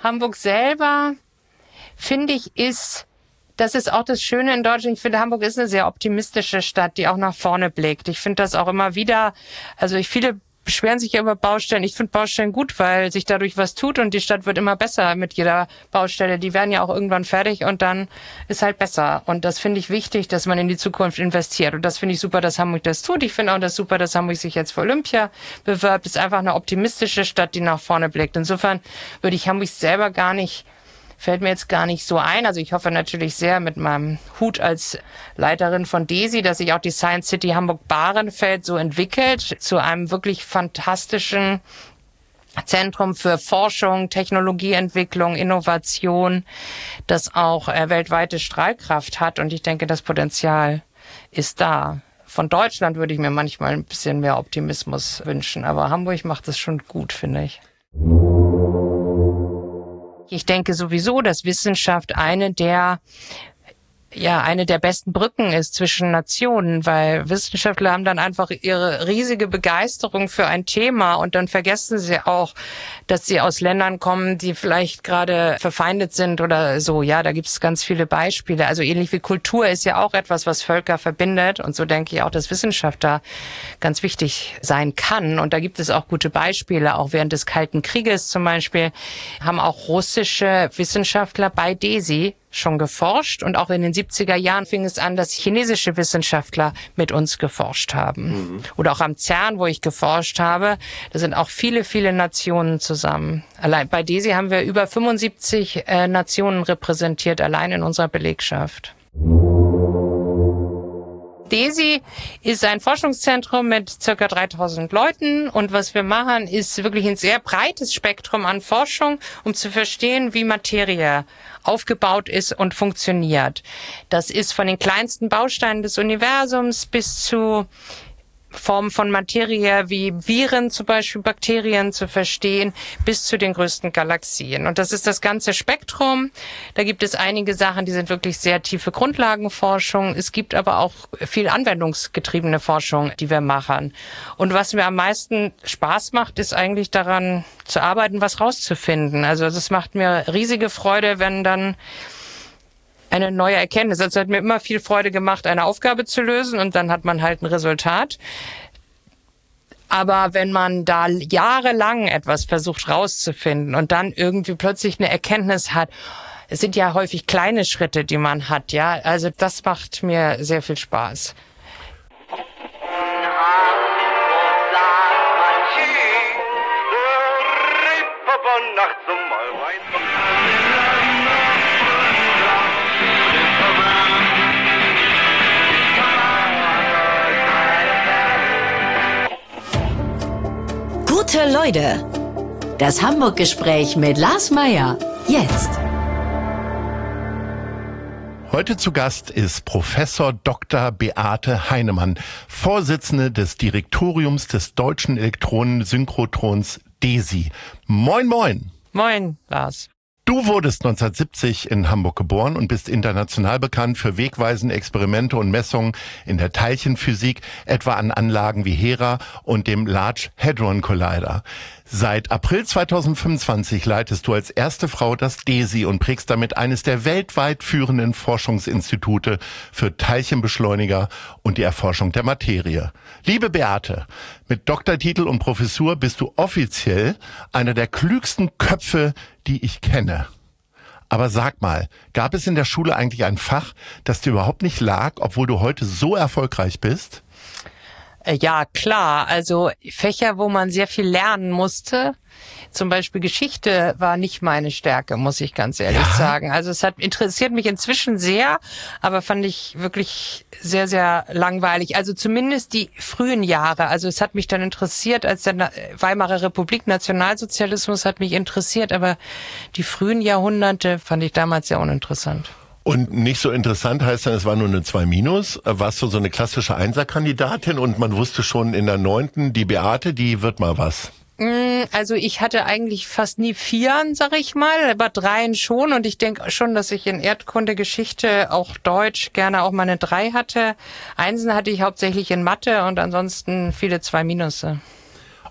Hamburg selber, finde ich, das ist auch das Schöne in Deutschland. Ich finde, Hamburg ist eine sehr optimistische Stadt, die auch nach vorne blickt. Ich finde das auch immer wieder, viele beschweren sich ja über Baustellen. Ich finde Baustellen gut, weil sich dadurch was tut und die Stadt wird immer besser mit jeder Baustelle. Die werden ja auch irgendwann fertig und dann ist halt besser. Und das finde ich wichtig, dass man in die Zukunft investiert. Und das finde ich super, dass Hamburg das tut. Ich finde auch das super, dass Hamburg sich jetzt für Olympia bewirbt. Es ist einfach eine optimistische Stadt, die nach vorne blickt. Insofern würde ich Hamburg selber fällt mir jetzt gar nicht so ein. Also ich hoffe natürlich sehr mit meinem Hut als Leiterin von DESI, dass sich auch die Science City Hamburg-Bahrenfeld so entwickelt zu einem wirklich fantastischen Zentrum für Forschung, Technologieentwicklung, Innovation, das auch weltweite Strahlkraft hat. Und ich denke, das Potenzial ist da. Von Deutschland würde ich mir manchmal ein bisschen mehr Optimismus wünschen. Aber Hamburg macht es schon gut, finde ich. Ich denke sowieso, dass Wissenschaft eine der besten Brücken ist zwischen Nationen, weil Wissenschaftler haben dann einfach ihre riesige Begeisterung für ein Thema und dann vergessen sie auch, dass sie aus Ländern kommen, die vielleicht gerade verfeindet sind oder so. Ja, da gibt es ganz viele Beispiele. Also ähnlich wie Kultur ist ja auch etwas, was Völker verbindet und so denke ich auch, dass Wissenschaft da ganz wichtig sein kann. Und da gibt es auch gute Beispiele. Auch während des Kalten Krieges zum Beispiel haben auch russische Wissenschaftler bei DESI schon geforscht und auch in den 70er Jahren fing es an, dass chinesische Wissenschaftler mit uns geforscht haben. Oder auch am CERN, wo ich geforscht habe, da sind auch viele, viele Nationen zusammen. Allein bei DESI haben wir über 75 Nationen repräsentiert, allein in unserer Belegschaft. DESI ist ein Forschungszentrum mit circa 3000 Leuten und was wir machen, ist wirklich ein sehr breites Spektrum an Forschung, um zu verstehen, wie Materie aufgebaut ist und funktioniert. Das ist von den kleinsten Bausteinen des Universums bis zu Formen von Materie wie Viren, zum Beispiel Bakterien zu verstehen, bis zu den größten Galaxien. Und das ist das ganze Spektrum. Da gibt es einige Sachen, die sind wirklich sehr tiefe Grundlagenforschung. Es gibt aber auch viel anwendungsgetriebene Forschung, die wir machen. Und was mir am meisten Spaß macht, ist eigentlich daran zu arbeiten, was rauszufinden. Also das macht mir riesige Freude, wenn dann eine neue Erkenntnis. Also es hat mir immer viel Freude gemacht, eine Aufgabe zu lösen und dann hat man halt ein Resultat. Aber wenn man da jahrelang etwas versucht rauszufinden und dann irgendwie plötzlich eine Erkenntnis hat, es sind ja häufig kleine Schritte, die man hat, ja. Also das macht mir sehr viel Spaß. Gute Leute, das Hamburg-Gespräch mit Lars Meyer, jetzt. Heute zu Gast ist Professor Dr. Beate Heinemann, Vorsitzende des Direktoriums des Deutschen Elektronensynchrotrons DESI. Moin, moin. Moin, Lars. Du wurdest 1970 in Hamburg geboren und bist international bekannt für wegweisende Experimente und Messungen in der Teilchenphysik, etwa an Anlagen wie Hera und dem Large Hadron Collider. Seit April 2025 leitest du als erste Frau das DESI und prägst damit eines der weltweit führenden Forschungsinstitute für Teilchenbeschleuniger und die Erforschung der Materie. Liebe Beate, mit Doktortitel und Professur bist du offiziell einer der klügsten Köpfe, die ich kenne. Aber sag mal, gab es in der Schule eigentlich ein Fach, das dir überhaupt nicht lag, obwohl du heute so erfolgreich bist? Ja, klar. Also Fächer, wo man sehr viel lernen musste. Zum Beispiel Geschichte war nicht meine Stärke, muss ich ganz ehrlich sagen. Also es interessiert mich inzwischen sehr, aber fand ich wirklich sehr, sehr langweilig. Also zumindest die frühen Jahre. Also es hat mich dann interessiert, als der Weimarer Republik, Nationalsozialismus hat mich interessiert, aber die frühen Jahrhunderte fand ich damals sehr uninteressant. Und nicht so interessant heißt dann, es war nur eine 2-. Warst du so eine klassische Einserkandidatin und man wusste schon in der 9., die Beate, die wird mal was? Also ich hatte eigentlich fast nie 4, sag ich mal, aber 3 schon und ich denke schon, dass ich in Erdkunde, Geschichte, auch Deutsch gerne auch mal eine 3 hatte. 1 hatte ich hauptsächlich in Mathe und ansonsten viele 2-.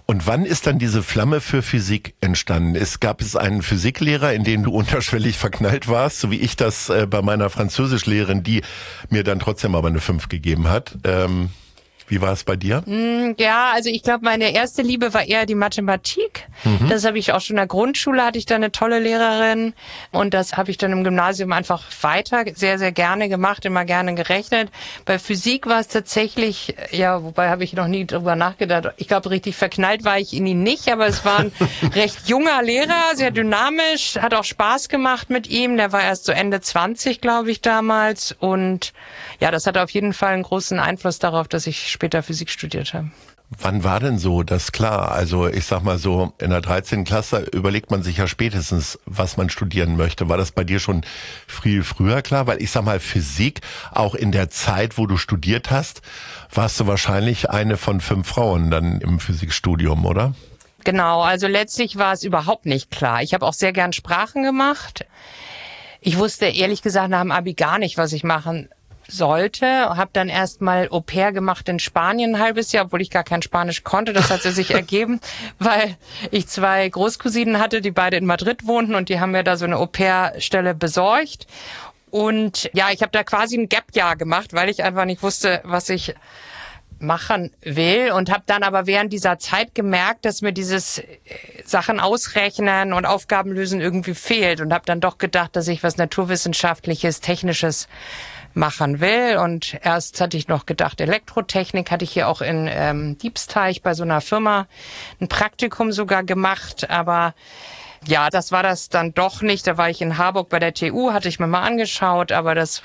Und wann ist dann diese Flamme für Physik entstanden? Gab es einen Physiklehrer, in den du unterschwellig verknallt warst, so wie ich das bei meiner Französischlehrerin, die mir dann trotzdem aber eine 5 gegeben hat? Wie war es bei dir? Ja, also ich glaube, meine erste Liebe war eher die Mathematik. Das habe ich auch schon in der Grundschule, hatte ich da eine tolle Lehrerin. Und das habe ich dann im Gymnasium einfach weiter sehr, sehr gerne gemacht, immer gerne gerechnet. Bei Physik war es tatsächlich, ja, wobei habe ich noch nie drüber nachgedacht. Ich glaube, richtig verknallt war ich in ihn nicht, aber es war ein recht junger Lehrer, sehr dynamisch, hat auch Spaß gemacht mit ihm. Der war erst so Ende 20, glaube ich, damals. Und ja, das hat auf jeden Fall einen großen Einfluss darauf, dass ich später Physik studiert habe. Wann war denn so das klar? Also ich sag mal so, in der 13. Klasse überlegt man sich ja spätestens, was man studieren möchte. War das bei dir schon viel früher klar? Weil ich sag mal, Physik, auch in der Zeit, wo du studiert hast, warst du wahrscheinlich eine von 5 Frauen dann im Physikstudium, oder? Genau, also letztlich war es überhaupt nicht klar. Ich habe auch sehr gern Sprachen gemacht. Ich wusste ehrlich gesagt nach dem Abi gar nicht, was ich machen sollte. Habe dann erstmal Au-pair gemacht in Spanien ein halbes Jahr, obwohl ich gar kein Spanisch konnte. Das hat sich ergeben, weil ich 2 Großcousinen hatte, die beide in Madrid wohnten und die haben mir da so eine Au-pair-Stelle besorgt. Und ja, ich habe da quasi ein Gap-Jahr gemacht, weil ich einfach nicht wusste, was ich machen will und habe dann aber während dieser Zeit gemerkt, dass mir dieses Sachen ausrechnen und Aufgaben lösen irgendwie fehlt und habe dann doch gedacht, dass ich was Naturwissenschaftliches, Technisches machen will. Und erst hatte ich noch gedacht, Elektrotechnik, hatte ich hier auch in Diebsteich bei so einer Firma ein Praktikum sogar gemacht, aber ja, das war das dann doch nicht. Da war ich in Harburg bei der TU, hatte ich mir mal angeschaut, aber das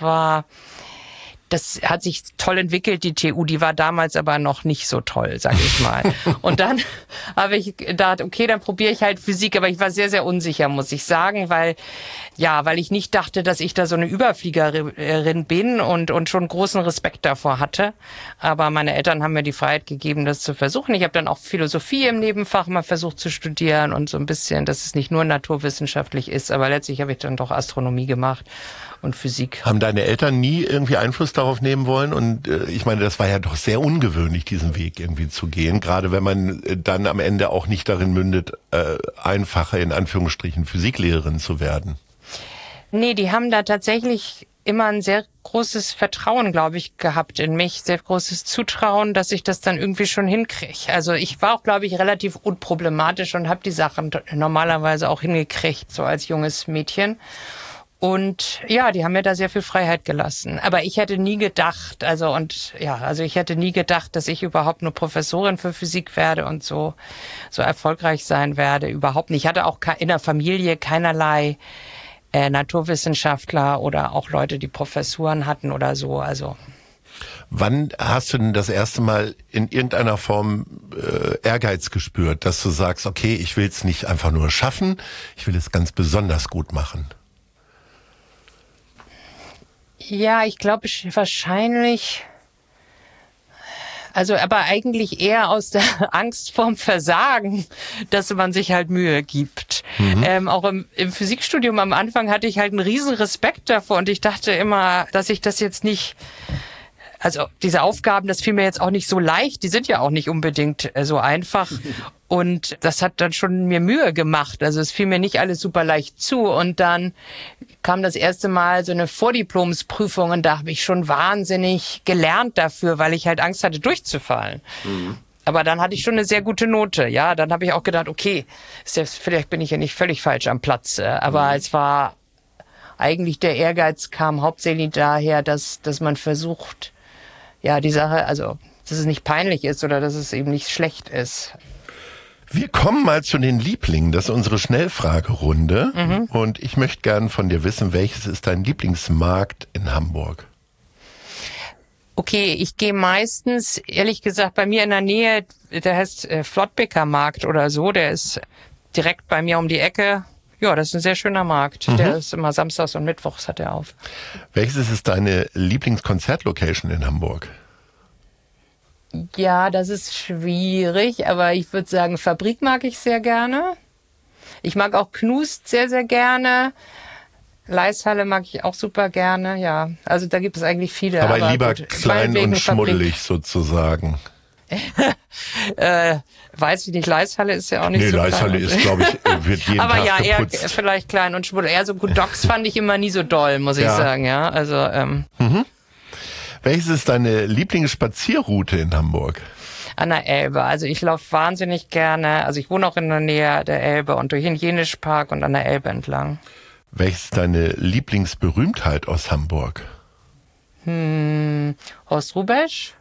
hat sich toll entwickelt, die TU, die war damals aber noch nicht so toll, sag ich mal. Und dann habe ich gedacht, okay, dann probiere ich halt Physik, aber ich war sehr, sehr unsicher, muss ich sagen, weil ich nicht dachte, dass ich da so eine Überfliegerin bin und schon großen Respekt davor hatte. Aber meine Eltern haben mir die Freiheit gegeben, das zu versuchen. Ich habe dann auch Philosophie im Nebenfach mal versucht zu studieren und so ein bisschen, dass es nicht nur naturwissenschaftlich ist, aber letztlich habe ich dann doch Astronomie gemacht und Physik. Haben deine Eltern nie irgendwie Einfluss darauf nehmen wollen? Und ich meine, das war ja doch sehr ungewöhnlich, diesen Weg irgendwie zu gehen, gerade wenn man dann am Ende auch nicht darin mündet, einfache, in Anführungsstrichen, Physiklehrerin zu werden. Nee, die haben da tatsächlich immer ein sehr großes Vertrauen, glaube ich, gehabt in mich, sehr großes Zutrauen, dass ich das dann irgendwie schon hinkriege. Also ich war auch, glaube ich, relativ unproblematisch und habe die Sachen normalerweise auch hingekriegt, so als junges Mädchen. Und ja, die haben mir da sehr viel Freiheit gelassen. Aber ich hätte nie gedacht, ich hätte nie gedacht, dass ich überhaupt nur Professorin für Physik werde und so erfolgreich sein werde. Überhaupt nicht. Ich hatte auch in der Familie keinerlei Naturwissenschaftler oder auch Leute, die Professuren hatten oder so. Also. Wann hast du denn das erste Mal in irgendeiner Form Ehrgeiz gespürt, dass du sagst, okay, ich will es nicht einfach nur schaffen, ich will es ganz besonders gut machen? Ja, ich glaube wahrscheinlich, aber eigentlich eher aus der Angst vorm Versagen, dass man sich halt Mühe gibt. Auch im Physikstudium am Anfang hatte ich halt einen riesen Respekt davor und ich dachte immer, dass ich das jetzt nicht, also diese Aufgaben, das fiel mir jetzt auch nicht so leicht, die sind ja auch nicht unbedingt so einfach. Und das hat dann schon mir Mühe gemacht. Also es fiel mir nicht alles super leicht zu. Und dann kam das erste Mal so eine Vordiplomsprüfung und da habe ich schon wahnsinnig gelernt dafür, weil ich halt Angst hatte, durchzufallen. Aber dann hatte ich schon eine sehr gute Note. Ja, dann habe ich auch gedacht, okay, vielleicht bin ich ja nicht völlig falsch am Platz. Aber es war eigentlich, der Ehrgeiz kam hauptsächlich daher, dass man versucht, ja, die Sache, also dass es nicht peinlich ist oder dass es eben nicht schlecht ist. Wir kommen mal zu den Lieblingen. Das ist unsere Schnellfragerunde. Und ich möchte gern von dir wissen, welches ist dein Lieblingsmarkt in Hamburg? Okay, ich gehe meistens, ehrlich gesagt, bei mir in der Nähe, der heißt Flottbeker Markt oder so, der ist direkt bei mir um die Ecke. Ja, das ist ein sehr schöner Markt. Der ist immer samstags und mittwochs hat er auf. Welches ist deine Lieblingskonzertlocation in Hamburg? Ja, das ist schwierig, aber ich würde sagen, Fabrik mag ich sehr gerne. Ich mag auch Knust sehr, sehr gerne. Leishalle mag ich auch super gerne, ja. Also da gibt es eigentlich viele. Aber lieber gut, klein und schmuddelig sozusagen. Weiß ich nicht, Leishalle ist ja auch nicht so klein. Nee, Leishalle ist, glaube ich, wird jeden aber Tag ja, geputzt. Eher vielleicht klein und schwul. Eher so gut, Docks fand ich immer nie so doll, muss ich sagen, ja. Also, Welches ist deine Lieblingsspazierroute in Hamburg? An der Elbe. Also ich laufe wahnsinnig gerne. Also ich wohne auch in der Nähe der Elbe und durch den Jenischpark und an der Elbe entlang. Welches ist deine Lieblingsberühmtheit aus Hamburg? Horst Rubesch.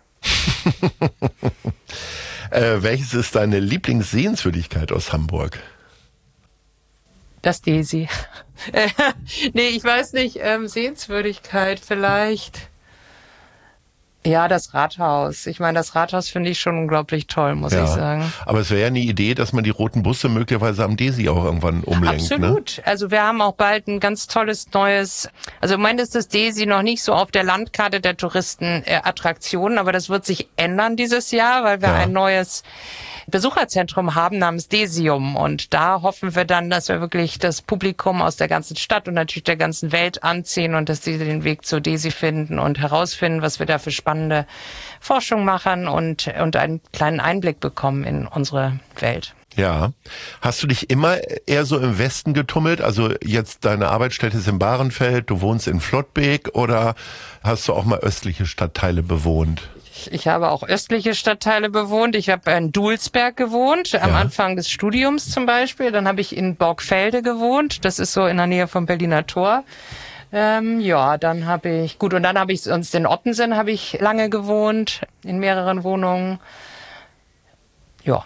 Welches ist deine Lieblingssehenswürdigkeit aus Hamburg? Das Desi. Nee, ich weiß nicht. Sehenswürdigkeit vielleicht. Ja, das Rathaus. Ich meine, das Rathaus finde ich schon unglaublich toll, muss ich sagen. Aber es wäre ja eine Idee, dass man die roten Busse möglicherweise am Desi auch irgendwann umlenkt. Absolut. Ne? Also wir haben auch bald ein ganz tolles neues, also im Moment ist das Desi noch nicht so auf der Landkarte der Touristenattraktionen, aber das wird sich ändern dieses Jahr, weil wir ein neues Besucherzentrum haben namens Desium und da hoffen wir dann, dass wir wirklich das Publikum aus der ganzen Stadt und natürlich der ganzen Welt anziehen und dass sie den Weg zur Desi finden und herausfinden, was wir da für spannende Forschung machen und einen kleinen Einblick bekommen in unsere Welt. Ja. Hast du dich immer eher so im Westen getummelt? Also jetzt deine Arbeitsstätte ist in Bahrenfeld, du wohnst in Flottbek oder hast du auch mal östliche Stadtteile bewohnt? Ich habe auch östliche Stadtteile bewohnt. Ich habe in Dulsberg gewohnt, am Anfang des Studiums zum Beispiel. Dann habe ich in Borgfelde gewohnt. Das ist so in der Nähe vom Berliner Tor. Dann habe ich, sonst in Ottensen habe ich lange gewohnt, in mehreren Wohnungen. Ja.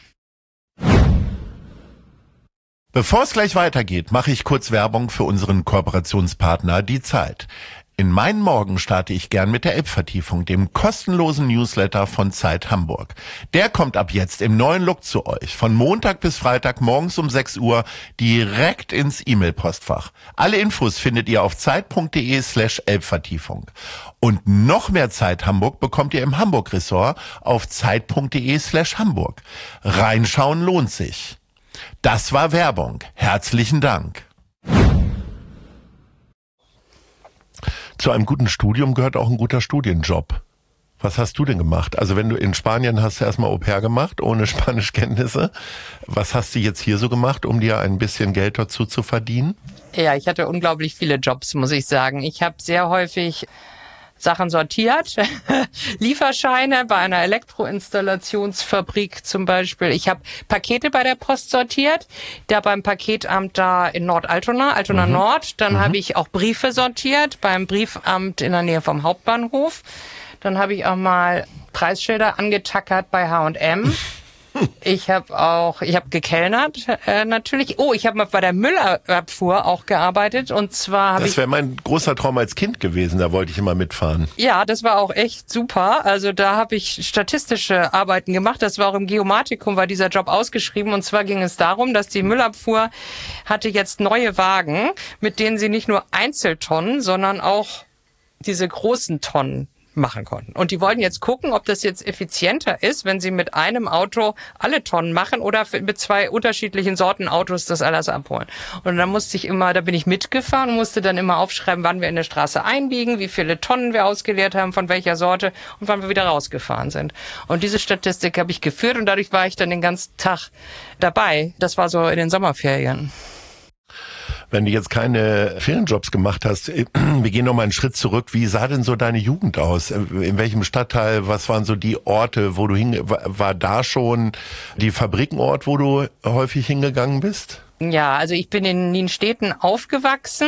Bevor es gleich weitergeht, mache ich kurz Werbung für unseren Kooperationspartner Die Zeit. In meinen Morgen starte ich gern mit der Elbvertiefung, dem kostenlosen Newsletter von Zeit Hamburg. Der kommt ab jetzt im neuen Look zu euch, von Montag bis Freitag morgens um 6 Uhr direkt ins E-Mail-Postfach. Alle Infos findet ihr auf zeit.de/Elbvertiefung. Und noch mehr Zeit Hamburg bekommt ihr im Hamburg-Ressort auf zeit.de/Hamburg. Reinschauen lohnt sich. Das war Werbung. Herzlichen Dank. Zu einem guten Studium gehört auch ein guter Studienjob. Was hast du denn gemacht? Also wenn du in Spanien hast du erstmal Au-pair gemacht, ohne Spanischkenntnisse. Was hast du jetzt hier so gemacht, um dir ein bisschen Geld dazu zu verdienen? Ja, ich hatte unglaublich viele Jobs, muss ich sagen. Ich habe sehr häufig Sachen sortiert, Lieferscheine bei einer Elektroinstallationsfabrik zum Beispiel. Ich habe Pakete bei der Post sortiert, da beim Paketamt da in Altona Nord. Dann habe ich auch Briefe sortiert beim Briefamt in der Nähe vom Hauptbahnhof. Dann habe ich auch mal Preisschilder angetackert bei H&M. Ich habe gekellnert natürlich. Oh, ich habe mal bei der Müllabfuhr auch gearbeitet und zwar das wäre mein großer Traum als Kind gewesen, da wollte ich immer mitfahren. Ja, das war auch echt super. Also da habe ich statistische Arbeiten gemacht. Das war auch im Geomatikum, war dieser Job ausgeschrieben und zwar ging es darum, dass die Müllabfuhr hatte jetzt neue Wagen, mit denen sie nicht nur Einzeltonnen, sondern auch diese großen Tonnen machen konnten. Und die wollten jetzt gucken, ob das jetzt effizienter ist, wenn sie mit einem Auto alle Tonnen machen oder mit zwei unterschiedlichen Sorten Autos das alles abholen. Und dann da bin ich mitgefahren und musste dann immer aufschreiben, wann wir in der Straße einbiegen, wie viele Tonnen wir ausgeleert haben, von welcher Sorte und wann wir wieder rausgefahren sind. Und diese Statistik habe ich geführt und dadurch war ich dann den ganzen Tag dabei. Das war so in den Sommerferien. Wenn du jetzt keine Ferienjobs gemacht hast, wir gehen noch mal einen Schritt zurück. Wie sah denn so deine Jugend aus? In welchem Stadtteil? Was waren so die Orte, wo du war da schon die Fabrikenort, wo du häufig hingegangen bist? Ja, also ich bin in Nienstädten aufgewachsen.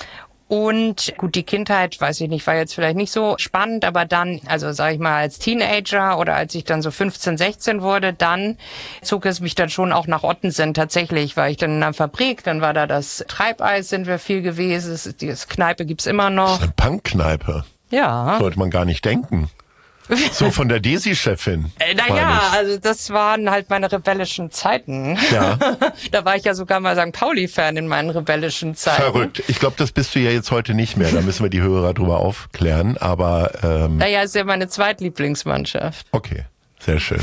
Und gut, die Kindheit, weiß ich nicht, war jetzt vielleicht nicht so spannend, aber dann, also sage ich mal als Teenager oder als ich dann so 15, 16 wurde, dann zog es mich dann schon auch nach Ottensen tatsächlich, war ich dann in einer Fabrik, dann war da das Treibeis, sind wir viel gewesen, die Kneipe gibt's immer noch. Das ist eine Punkkneipe. Ja. Sollte man gar nicht denken. So von der Desi-Chefin. Also das waren halt meine rebellischen Zeiten. Ja. Da war ich ja sogar mal St. Pauli-Fan in meinen rebellischen Zeiten. Verrückt. Ich glaube, das bist du ja jetzt heute nicht mehr. Da müssen wir die Hörer drüber aufklären. Aber ist ja meine Zweitlieblingsmannschaft. Okay. Sehr schön.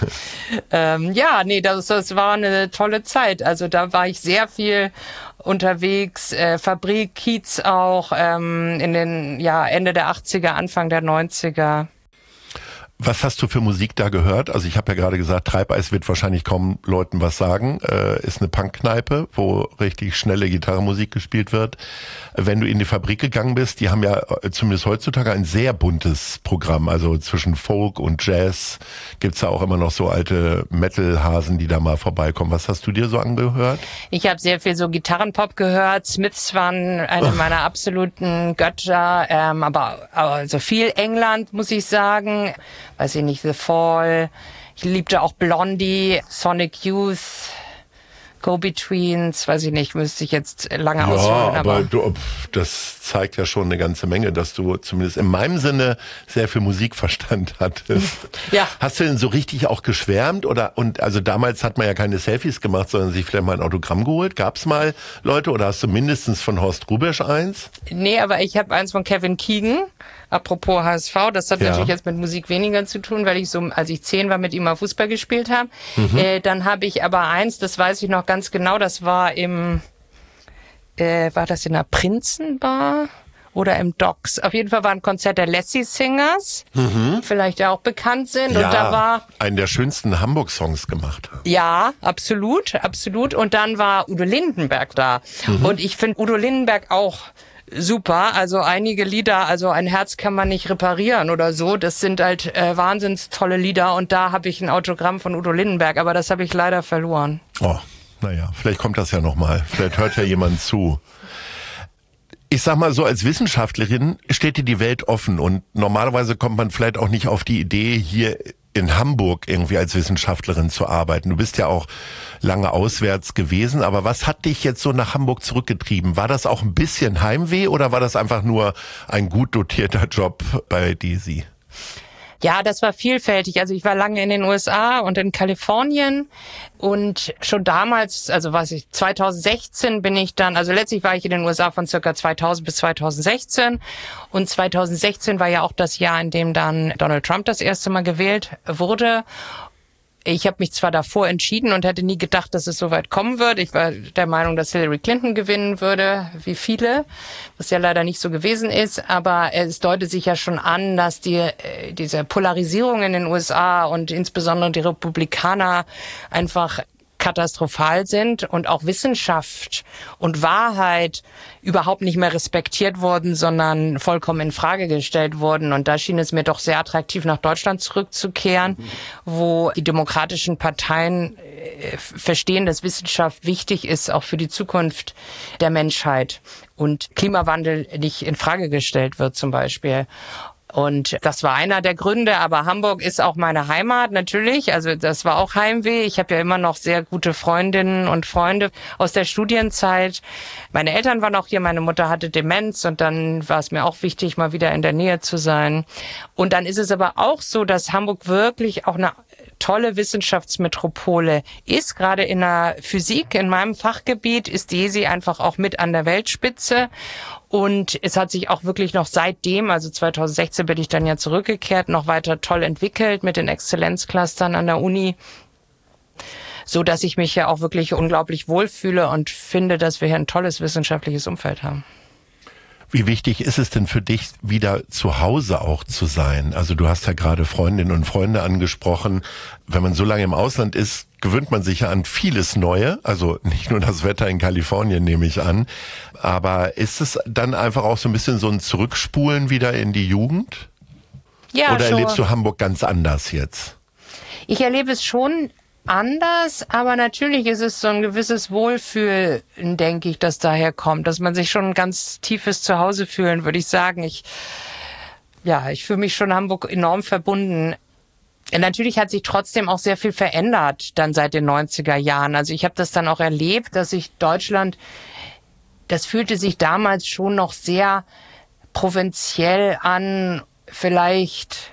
Das war eine tolle Zeit. Also da war ich sehr viel unterwegs, Fabrik, Kiez auch, in den Ende der 80er, Anfang der 90er. Was hast du für Musik da gehört? Also ich habe ja gerade gesagt, Treibeis wird wahrscheinlich kaum Leuten was sagen. Ist eine Punkkneipe, wo richtig schnelle Gitarrenmusik gespielt wird. Wenn du in die Fabrik gegangen bist, die haben ja zumindest heutzutage ein sehr buntes Programm. Also zwischen Folk und Jazz gibt's ja auch immer noch so alte Metal-Hasen, die da mal vorbeikommen. Was hast du dir so angehört? Ich habe sehr viel so Gitarrenpop gehört. Smiths waren eine meiner absoluten Götter, aber also viel England, muss ich sagen. Weiß ich nicht, The Fall. Ich liebte auch Blondie, Sonic Youth, Go-Betweens, weiß ich nicht, müsste ich jetzt lange ausholen. Aber das zeigt ja schon eine ganze Menge, dass du zumindest in meinem Sinne sehr viel Musikverstand hattest. Ja. Hast du denn so richtig auch geschwärmt? Also damals hat man ja keine Selfies gemacht, sondern sich vielleicht mal ein Autogramm geholt. Gab's mal Leute oder hast du mindestens von Horst Rubesch eins? Nee, aber ich habe eins von Kevin Keegan. Apropos HSV, das hat natürlich jetzt mit Musik weniger zu tun, weil ich so, als ich 10 war, mit ihm mal Fußball gespielt habe. Dann habe ich aber eins, das weiß ich noch ganz genau, das war war das in der Prinzenbar oder im Docks? Auf jeden Fall war ein Konzert der Lassie Singers, vielleicht ja auch bekannt sind. Ja, und da war einen der schönsten Hamburg-Songs gemacht. Ja, absolut, absolut. Und dann war Udo Lindenberg da. Und ich finde Udo Lindenberg auch super, also einige Lieder, also ein Herz kann man nicht reparieren oder so, das sind halt wahnsinns tolle Lieder und da habe ich ein Autogramm von Udo Lindenberg, aber das habe ich leider verloren. Oh, naja, vielleicht kommt das ja nochmal, vielleicht hört ja jemand zu. Ich sag mal so, als Wissenschaftlerin steht dir die Welt offen und normalerweise kommt man vielleicht auch nicht auf die Idee, hier in Hamburg irgendwie als Wissenschaftlerin zu arbeiten. Du bist ja auch lange auswärts gewesen, aber was hat dich jetzt so nach Hamburg zurückgetrieben? War das auch ein bisschen Heimweh oder war das einfach nur ein gut dotierter Job bei DESY? Ja, das war vielfältig. Also ich war lange in den USA und in Kalifornien und schon damals, also 2016 bin ich dann, also letztlich war ich in den USA von circa 2000 bis 2016 und 2016 war ja auch das Jahr, in dem dann Donald Trump das erste Mal gewählt wurde. Ich habe mich zwar davor entschieden und hätte nie gedacht, dass es so weit kommen wird. Ich war der Meinung, dass Hillary Clinton gewinnen würde, wie viele, was ja leider nicht so gewesen ist. Aber es deutet sich ja schon an, dass diese Polarisierung in den USA und insbesondere die Republikaner einfach katastrophal sind und auch Wissenschaft und Wahrheit überhaupt nicht mehr respektiert wurden, sondern vollkommen in Frage gestellt wurden. Und da schien es mir doch sehr attraktiv, nach Deutschland zurückzukehren, wo die demokratischen Parteien verstehen, dass Wissenschaft wichtig ist, auch für die Zukunft der Menschheit und Klimawandel nicht in Frage gestellt wird zum Beispiel. Und das war einer der Gründe, aber Hamburg ist auch meine Heimat natürlich, also das war auch Heimweh. Ich habe ja immer noch sehr gute Freundinnen und Freunde aus der Studienzeit. Meine Eltern waren auch hier, meine Mutter hatte Demenz und dann war es mir auch wichtig, mal wieder in der Nähe zu sein. Und dann ist es aber auch so, dass Hamburg wirklich auch eine tolle Wissenschaftsmetropole ist. Gerade in der Physik, in meinem Fachgebiet, ist DESY einfach auch mit an der Weltspitze. Und es hat sich auch wirklich noch seitdem, also 2016 bin ich dann ja zurückgekehrt, noch weiter toll entwickelt mit den Exzellenzclustern an der Uni, so dass ich mich ja auch wirklich unglaublich wohlfühle und finde, dass wir hier ein tolles wissenschaftliches Umfeld haben. Wie wichtig ist es denn für dich, wieder zu Hause auch zu sein? Also du hast ja gerade Freundinnen und Freunde angesprochen. Wenn man so lange im Ausland ist, gewöhnt man sich ja an vieles Neue. Also nicht nur das Wetter in Kalifornien, nehme ich an. Aber ist es dann einfach auch so ein bisschen so ein Zurückspulen wieder in die Jugend? Ja, oder schon. erlebst du Hamburg ganz anders jetzt? Ich erlebe es schon anders, aber natürlich ist es so ein gewisses Wohlfühlen, denke ich, das daher kommt, dass man sich schon ein ganz tiefes Zuhause fühlen, würde ich sagen. Ich fühle mich schon Hamburg enorm verbunden. Natürlich hat sich trotzdem auch sehr viel verändert dann seit den 90er Jahren. Also ich habe das dann auch erlebt, dass sich Deutschland, das fühlte sich damals schon noch sehr provinziell an, vielleicht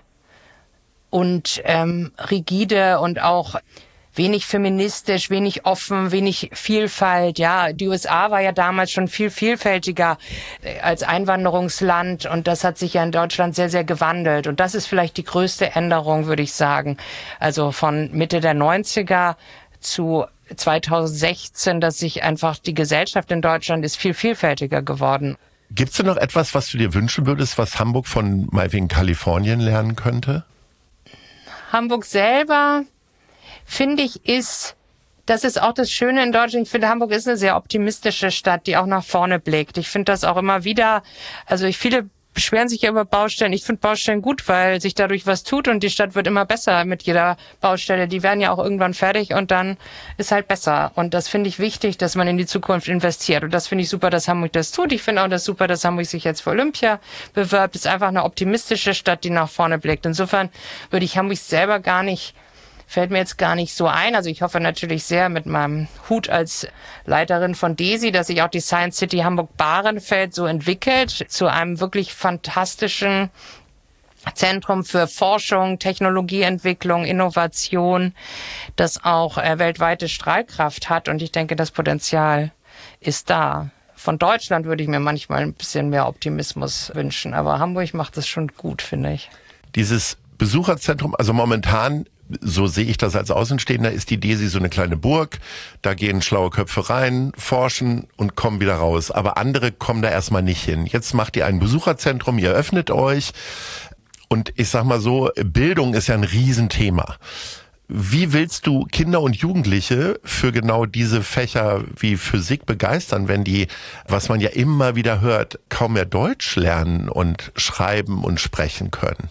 und rigide und auch wenig feministisch, wenig offen, wenig Vielfalt. Ja, die USA war ja damals schon viel vielfältiger als Einwanderungsland und das hat sich ja in Deutschland sehr, sehr gewandelt. Und das ist vielleicht die größte Änderung, würde ich sagen. Also von Mitte der 90er zu 2016, dass sich einfach die Gesellschaft in Deutschland ist viel vielfältiger geworden. Gibt's denn noch etwas, was du dir wünschen würdest, was Hamburg von meinetwegen Kalifornien lernen könnte? Hamburg selber, finde ich, das ist auch das Schöne in Deutschland. Ich finde, Hamburg ist eine sehr optimistische Stadt, die auch nach vorne blickt. Ich finde das auch immer wieder, viele beschweren sich ja über Baustellen. Ich finde Baustellen gut, weil sich dadurch was tut und die Stadt wird immer besser mit jeder Baustelle. Die werden ja auch irgendwann fertig und dann ist halt besser. Und das finde ich wichtig, dass man in die Zukunft investiert. Und das finde ich super, dass Hamburg das tut. Ich finde auch das super, dass Hamburg sich jetzt für Olympia bewirbt. Es ist einfach eine optimistische Stadt, die nach vorne blickt. Insofern würde ich Hamburg selber fällt mir jetzt gar nicht so ein. Also ich hoffe natürlich sehr mit meinem Hut als Leiterin von DESI, dass sich auch die Science City Hamburg-Bahrenfeld so entwickelt zu einem wirklich fantastischen Zentrum für Forschung, Technologieentwicklung, Innovation, das auch weltweite Strahlkraft hat. Und ich denke, das Potenzial ist da. Von Deutschland würde ich mir manchmal ein bisschen mehr Optimismus wünschen. Aber Hamburg macht es schon gut, finde ich. Dieses Besucherzentrum, also momentan, so sehe ich das als Außenstehender, ist die DESI so eine kleine Burg. Da gehen schlaue Köpfe rein, forschen und kommen wieder raus. Aber andere kommen da erstmal nicht hin. Jetzt macht ihr ein Besucherzentrum, ihr öffnet euch. Und ich sag mal so, Bildung ist ja ein Riesenthema. Wie willst du Kinder und Jugendliche für genau diese Fächer wie Physik begeistern, wenn die, was man ja immer wieder hört, kaum mehr Deutsch lernen und schreiben und sprechen können?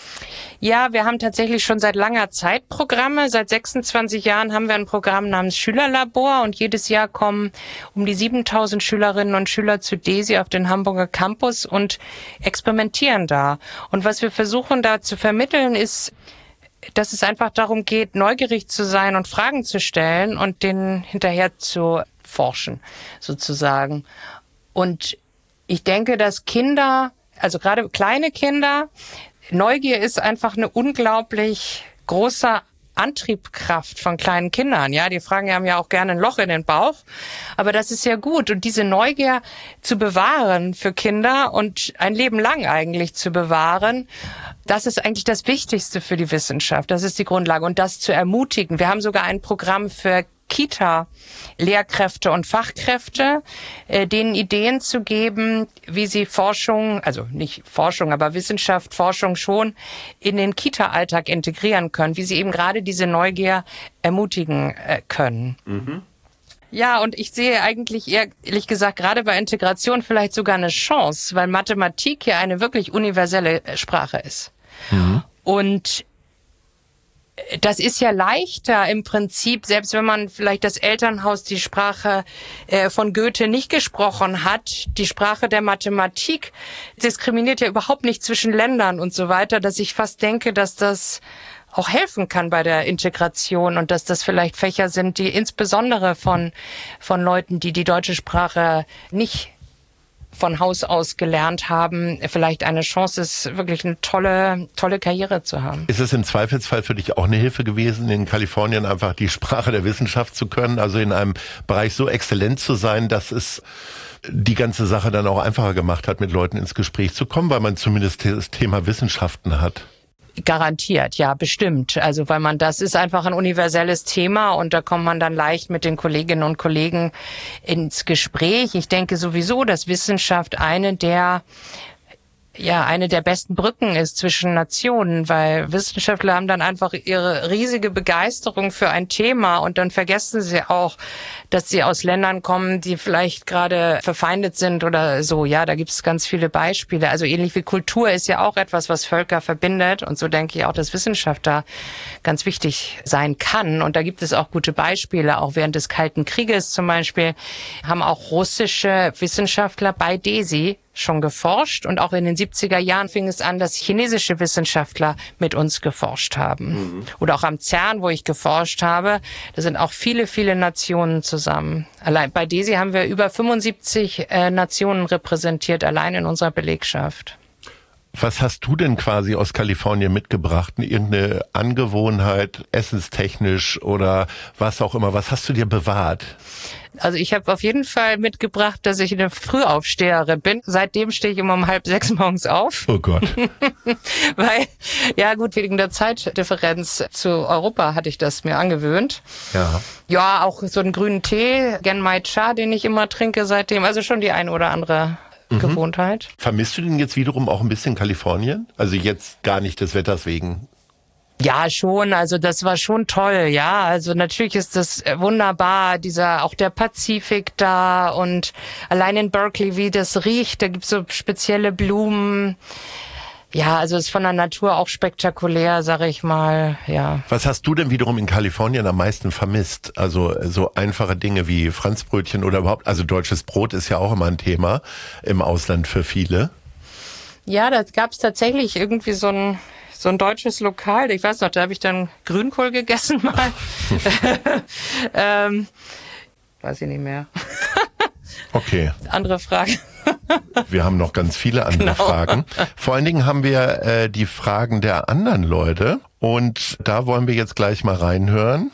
Ja, wir haben tatsächlich schon seit langer Zeit Programme. Seit 26 Jahren haben wir ein Programm namens Schülerlabor und jedes Jahr kommen um die 7.000 Schülerinnen und Schüler zu DESI auf den Hamburger Campus und experimentieren da. Und was wir versuchen da zu vermitteln ist, dass es einfach darum geht, neugierig zu sein und Fragen zu stellen und denen hinterher zu forschen, sozusagen. Und ich denke, dass Kinder, also gerade kleine Kinder, Neugier ist einfach eine unglaublich große Antriebskraft von kleinen Kindern. Ja, die haben ja auch gerne ein Loch in den Bauch. Aber das ist ja gut. Und diese Neugier zu bewahren für Kinder und ein Leben lang eigentlich zu bewahren, das ist eigentlich das Wichtigste für die Wissenschaft. Das ist die Grundlage. Und das zu ermutigen. Wir haben sogar ein Programm für Kita-Lehrkräfte und Fachkräfte, denen Ideen zu geben, wie sie Forschung, also nicht Forschung, aber Wissenschaft, Forschung schon, in den Kita-Alltag integrieren können, wie sie eben gerade diese Neugier ermutigen können. Mhm. Ja, und ich sehe eigentlich ehrlich gesagt gerade bei Integration vielleicht sogar eine Chance, weil Mathematik ja eine wirklich universelle Sprache ist. Mhm. Und das ist ja leichter im Prinzip, selbst wenn man vielleicht das Elternhaus die Sprache von Goethe nicht gesprochen hat, die Sprache der Mathematik diskriminiert ja überhaupt nicht zwischen Ländern und so weiter, dass ich fast denke, dass das auch helfen kann bei der Integration und dass das vielleicht Fächer sind, die insbesondere von Leuten, die die deutsche Sprache nicht von Haus aus gelernt haben, vielleicht eine Chance ist, wirklich eine tolle Karriere zu haben. Ist es im Zweifelsfall für dich auch eine Hilfe gewesen, in Kalifornien einfach die Sprache der Wissenschaft zu können, also in einem Bereich so exzellent zu sein, dass es die ganze Sache dann auch einfacher gemacht hat, mit Leuten ins Gespräch zu kommen, weil man zumindest das Thema Wissenschaften hat? Garantiert, ja, bestimmt. Also weil das ist einfach ein universelles Thema und da kommt man dann leicht mit den Kolleginnen und Kollegen ins Gespräch. Ich denke sowieso, dass Wissenschaft eine der besten Brücken ist zwischen Nationen, weil Wissenschaftler haben dann einfach ihre riesige Begeisterung für ein Thema und dann vergessen sie auch, dass sie aus Ländern kommen, die vielleicht gerade verfeindet sind oder so. Ja, da gibt es ganz viele Beispiele. Also ähnlich wie Kultur ist ja auch etwas, was Völker verbindet und so denke ich auch, dass Wissenschaft da ganz wichtig sein kann. Und da gibt es auch gute Beispiele. Auch während des Kalten Krieges zum Beispiel haben auch russische Wissenschaftler bei DESI schon geforscht und auch in den 70er Jahren fing es an, dass chinesische Wissenschaftler mit uns geforscht haben. Mhm. Oder auch am CERN, wo ich geforscht habe, da sind auch viele, viele Nationen zusammen. Allein bei DESI haben wir über 75 Nationen repräsentiert, allein in unserer Belegschaft. Was hast du denn quasi aus Kalifornien mitgebracht? Irgendeine Angewohnheit, essenstechnisch oder was auch immer? Was hast du dir bewahrt? Also ich habe auf jeden Fall mitgebracht, dass ich eine Frühaufsteherin bin. Seitdem stehe ich immer um 5:30 morgens auf. Oh Gott. Weil, ja gut, wegen der Zeitdifferenz zu Europa hatte ich das mir angewöhnt. Ja. Ja, auch so einen grünen Tee, Genmai Cha, den ich immer trinke seitdem. Also schon die ein oder andere Gewohnheit. Vermisst du denn jetzt wiederum auch ein bisschen Kalifornien? Also jetzt gar nicht des Wetters wegen? Ja, schon. Also das war schon toll, ja. Also natürlich ist das wunderbar, auch der Pazifik da und allein in Berkeley, wie das riecht, da gibt's so spezielle Blumen. Ja, also ist von der Natur auch spektakulär, sage ich mal, ja. Was hast du denn wiederum in Kalifornien am meisten vermisst? Also so einfache Dinge wie Franzbrötchen oder überhaupt, also deutsches Brot ist ja auch immer ein Thema im Ausland für viele. Ja, da gab's tatsächlich irgendwie so ein deutsches Lokal, ich weiß noch, da habe ich dann Grünkohl gegessen mal. Weiß ich nicht mehr. Okay. Andere Frage. Wir haben noch ganz viele andere Fragen. Vor allen Dingen haben wir die Fragen der anderen Leute und da wollen wir jetzt gleich mal reinhören.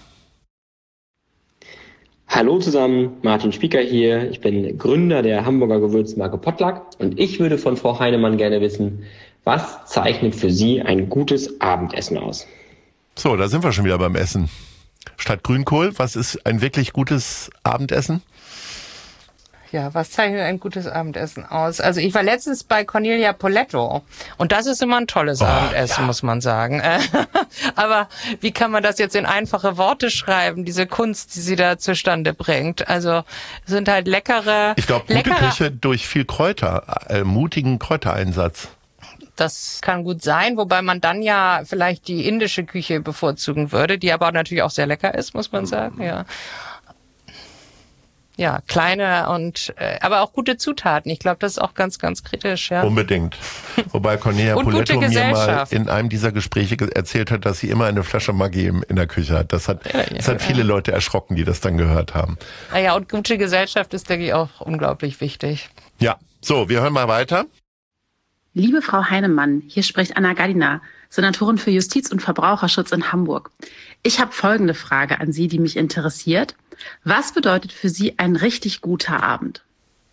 Hallo zusammen, Martin Spieker hier. Ich bin Gründer der Hamburger Gewürzmarke Potluck und ich würde von Frau Heinemann gerne wissen, was zeichnet für Sie ein gutes Abendessen aus? So, da sind wir schon wieder beim Essen. Statt Grünkohl, was ist ein wirklich gutes Abendessen? Ja, was zeichnet ein gutes Abendessen aus? Also ich war letztens bei Cornelia Poletto und das ist immer ein tolles Abendessen, muss man sagen. Aber wie kann man das jetzt in einfache Worte schreiben, diese Kunst, die sie da zustande bringt? Also sind halt leckere... Ich glaube, gute Küche durch viel Kräuter, mutigen Kräutereinsatz. Das kann gut sein, wobei man dann ja vielleicht die indische Küche bevorzugen würde, die aber natürlich auch sehr lecker ist, muss man sagen, ja. Ja, kleine aber auch gute Zutaten. Ich glaube, das ist auch ganz, ganz kritisch. Ja. Unbedingt. Wobei Cornelia Poletto mir mal in einem dieser Gespräche erzählt hat, dass sie immer eine Flasche Maggi in der Küche hat. Das hat viele Leute erschrocken, die das dann gehört haben. Naja, und gute Gesellschaft ist, denke ich, auch unglaublich wichtig. Ja, so, wir hören mal weiter. Liebe Frau Heinemann, hier spricht Anna Gallina, Senatorin für Justiz und Verbraucherschutz in Hamburg. Ich habe folgende Frage an Sie, die mich interessiert. Was bedeutet für Sie ein richtig guter Abend?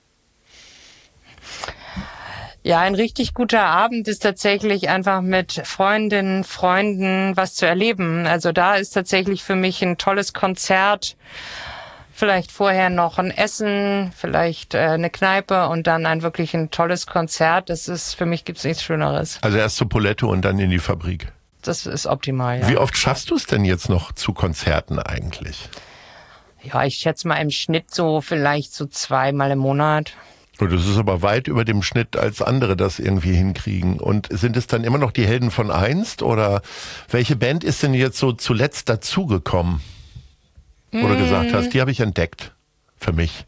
Ja, ein richtig guter Abend ist tatsächlich einfach mit Freundinnen, Freunden was zu erleben. Also da ist tatsächlich für mich ein tolles Konzert, vielleicht vorher noch ein Essen, vielleicht eine Kneipe und dann wirklich ein tolles Konzert. Das ist, für mich gibt's nichts Schöneres. Also erst zur Poletto und dann in die Fabrik. Das ist optimal, ja. Wie oft schaffst du es denn jetzt noch zu Konzerten eigentlich? Ja, ich schätze mal im Schnitt vielleicht so 2-mal im Monat. Und das ist aber weit über dem Schnitt, als andere das irgendwie hinkriegen. Und sind es dann immer noch die Helden von einst? Oder welche Band ist denn jetzt so zuletzt dazugekommen? Wo du gesagt hast, die habe ich entdeckt für mich.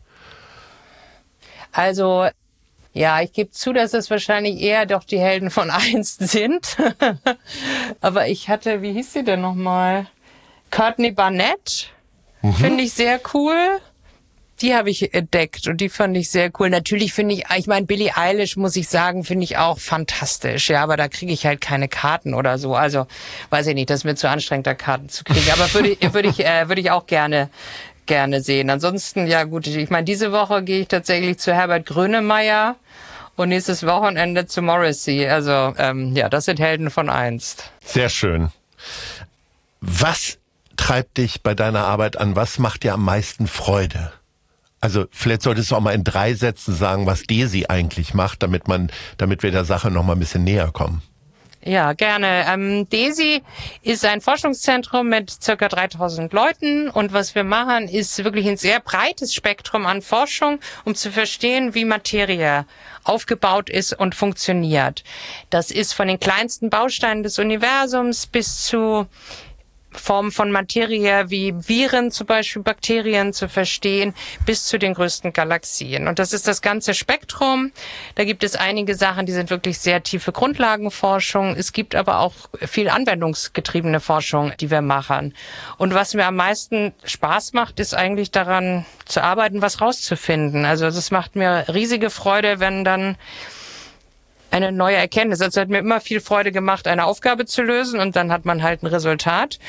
Also, ja, ich gebe zu, dass es wahrscheinlich eher doch die Helden von einst sind. Aber ich hatte, wie hieß sie denn nochmal? Courtney Barnett. Finde ich sehr cool. Die habe ich entdeckt und die fand ich sehr cool. Natürlich finde ich meine, Billie Eilish, muss ich sagen, finde ich auch fantastisch. Ja, aber da kriege ich halt keine Karten oder so. Also, weiß ich nicht, das ist mir zu anstrengend, da Karten zu kriegen. Aber würde ich auch gerne sehen. Ansonsten, ja gut, ich meine, diese Woche gehe ich tatsächlich zu Herbert Grönemeyer und nächstes Wochenende zu Morrissey. Also, ja, das sind Helden von einst. Sehr schön. Was treibt dich bei deiner Arbeit an? Was macht dir am meisten Freude? Also vielleicht solltest du auch mal in 3 Sätzen sagen, was DESI eigentlich macht, damit wir der Sache noch mal ein bisschen näher kommen. Ja, gerne. DESI ist ein Forschungszentrum mit circa 3000 Leuten und was wir machen, ist wirklich ein sehr breites Spektrum an Forschung, um zu verstehen, wie Materie aufgebaut ist und funktioniert. Das ist von den kleinsten Bausteinen des Universums bis zu Formen von Materie wie Viren, zum Beispiel Bakterien zu verstehen, bis zu den größten Galaxien. Und das ist das ganze Spektrum. Da gibt es einige Sachen, die sind wirklich sehr tiefe Grundlagenforschung. Es gibt aber auch viel anwendungsgetriebene Forschung, die wir machen. Und was mir am meisten Spaß macht, ist eigentlich daran zu arbeiten, was rauszufinden. Also es macht mir riesige Freude, wenn dann eine neue Erkenntnis. Also es hat mir immer viel Freude gemacht, eine Aufgabe zu lösen und dann hat man halt ein Resultat.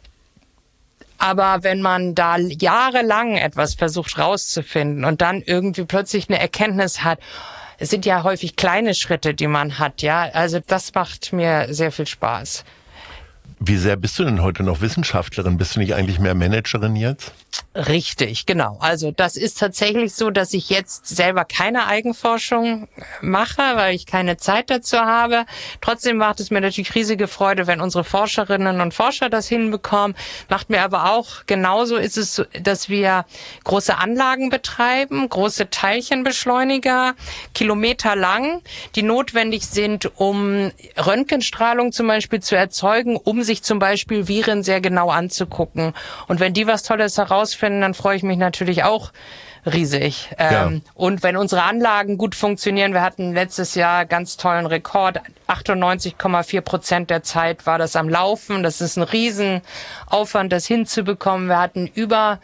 Aber wenn man da jahrelang etwas versucht rauszufinden und dann irgendwie plötzlich eine Erkenntnis hat, es sind ja häufig kleine Schritte, die man hat, ja. Also das macht mir sehr viel Spaß. Wie sehr bist du denn heute noch Wissenschaftlerin? Bist du nicht eigentlich mehr Managerin jetzt? Richtig, genau. Also das ist tatsächlich so, dass ich jetzt selber keine Eigenforschung mache, weil ich keine Zeit dazu habe. Trotzdem macht es mir natürlich riesige Freude, wenn unsere Forscherinnen und Forscher das hinbekommen. Macht mir aber auch, genauso ist es so, dass wir große Anlagen betreiben, große Teilchenbeschleuniger, kilometerlang, die notwendig sind, um Röntgenstrahlung zum Beispiel zu erzeugen, um sich zum Beispiel Viren sehr genau anzugucken. Und wenn die was Tolles herausfinden, dann freue ich mich natürlich auch riesig. Und wenn unsere Anlagen gut funktionieren, wir hatten letztes Jahr ganz tollen Rekord, 98,4% der Zeit war das am Laufen. Das ist ein Riesenaufwand, das hinzubekommen. Wir hatten über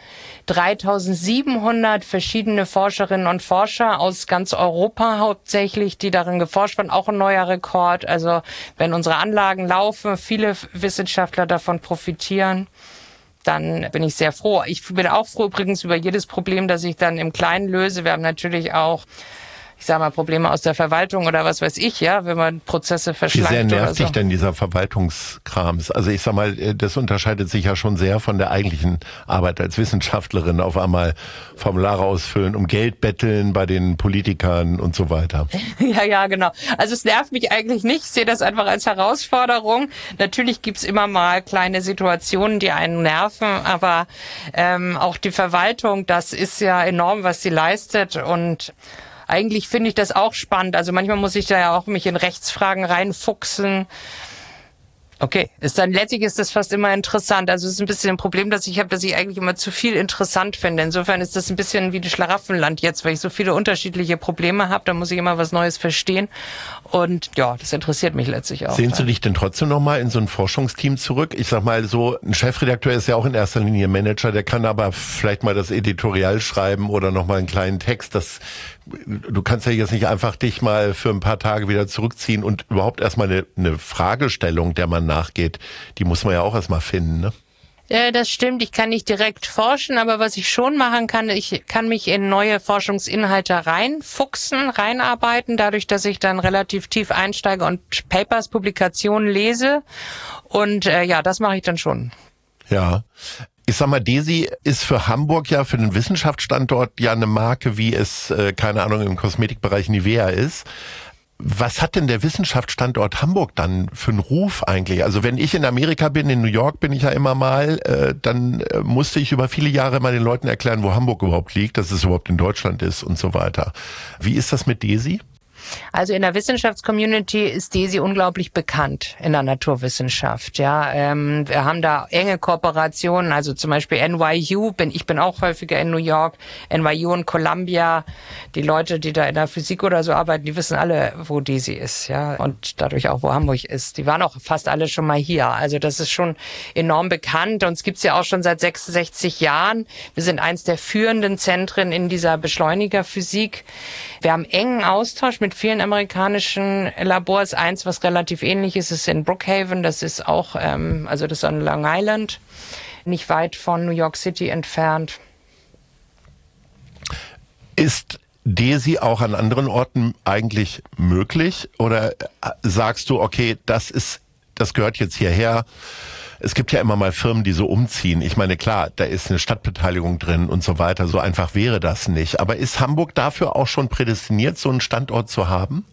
3700 verschiedene Forscherinnen und Forscher aus ganz Europa hauptsächlich, die darin geforscht waren. Auch ein neuer Rekord. Also wenn unsere Anlagen laufen, viele Wissenschaftler davon profitieren, dann bin ich sehr froh. Ich bin auch froh übrigens über jedes Problem, das ich dann im Kleinen löse. Wir haben natürlich auch, ich sage mal, Probleme aus der Verwaltung oder was weiß ich, ja, wenn man Prozesse verschlankt oder so. Wie sehr nervt dich denn dieser Verwaltungskrams? Also ich sag mal, das unterscheidet sich ja schon sehr von der eigentlichen Arbeit als Wissenschaftlerin. Auf einmal Formulare ausfüllen, um Geld betteln bei den Politikern und so weiter. Ja, genau. Also es nervt mich eigentlich nicht. Ich sehe das einfach als Herausforderung. Natürlich gibt's immer mal kleine Situationen, die einen nerven, aber auch die Verwaltung, das ist ja enorm, was sie leistet, und eigentlich finde ich das auch spannend. Also manchmal muss ich da ja auch mich in Rechtsfragen reinfuchsen. Okay, letztlich ist das fast immer interessant. Also es ist ein bisschen ein Problem, das ich habe, dass ich eigentlich immer zu viel interessant finde. Insofern ist das ein bisschen wie das Schlaraffenland jetzt, weil ich so viele unterschiedliche Probleme habe. Da muss ich immer was Neues verstehen. Und ja, das interessiert mich letztlich auch. Sehnst du dich denn trotzdem nochmal in so ein Forschungsteam zurück? Ich sag mal so, ein Chefredakteur ist ja auch in erster Linie Manager, der kann aber vielleicht mal das Editorial schreiben oder nochmal einen kleinen Text. Du kannst ja jetzt nicht einfach dich mal für ein paar Tage wieder zurückziehen und überhaupt erstmal eine Fragestellung, der man nachgeht, die muss man ja auch erstmal finden, ne? Ja, das stimmt. Ich kann nicht direkt forschen, aber was ich schon machen kann, ich kann mich in neue Forschungsinhalte reinarbeiten, dadurch, dass ich dann relativ tief einsteige und Papers, Publikationen lese. Und das mache ich dann schon. Ja. Ich sag mal, DESI ist für Hamburg ja, für den Wissenschaftsstandort ja eine Marke, wie es, keine Ahnung, im Kosmetikbereich Nivea ist. Was hat denn der Wissenschaftsstandort Hamburg dann für einen Ruf eigentlich? Also wenn ich in Amerika bin, in New York bin ich ja immer mal, dann musste ich über viele Jahre mal den Leuten erklären, wo Hamburg überhaupt liegt, dass es überhaupt in Deutschland ist und so weiter. Wie ist das mit DESI? Also in der Wissenschaftscommunity ist DESI unglaublich bekannt in der Naturwissenschaft. Ja, wir haben da enge Kooperationen, also zum Beispiel NYU, ich bin auch häufiger in New York, NYU und Columbia. Die Leute, die da in der Physik oder so arbeiten, die wissen alle, wo DESI ist, ja, und dadurch auch, wo Hamburg ist. Die waren auch fast alle schon mal hier. Also das ist schon enorm bekannt, und es gibt's ja auch schon seit 66 Jahren. Wir sind eins der führenden Zentren in dieser Beschleunigerphysik. Wir haben engen Austausch mit vielen amerikanischen Labors. Eins, was relativ ähnlich ist in Brookhaven. Das ist auch, das ist an Long Island, nicht weit von New York City entfernt. Ist DESI auch an anderen Orten eigentlich möglich? Oder sagst du, okay, das gehört jetzt hierher? Es gibt ja immer mal Firmen, die so umziehen. Ich meine, klar, da ist eine Stadtbeteiligung drin und so weiter. So einfach wäre das nicht. Aber ist Hamburg dafür auch schon prädestiniert, so einen Standort zu haben?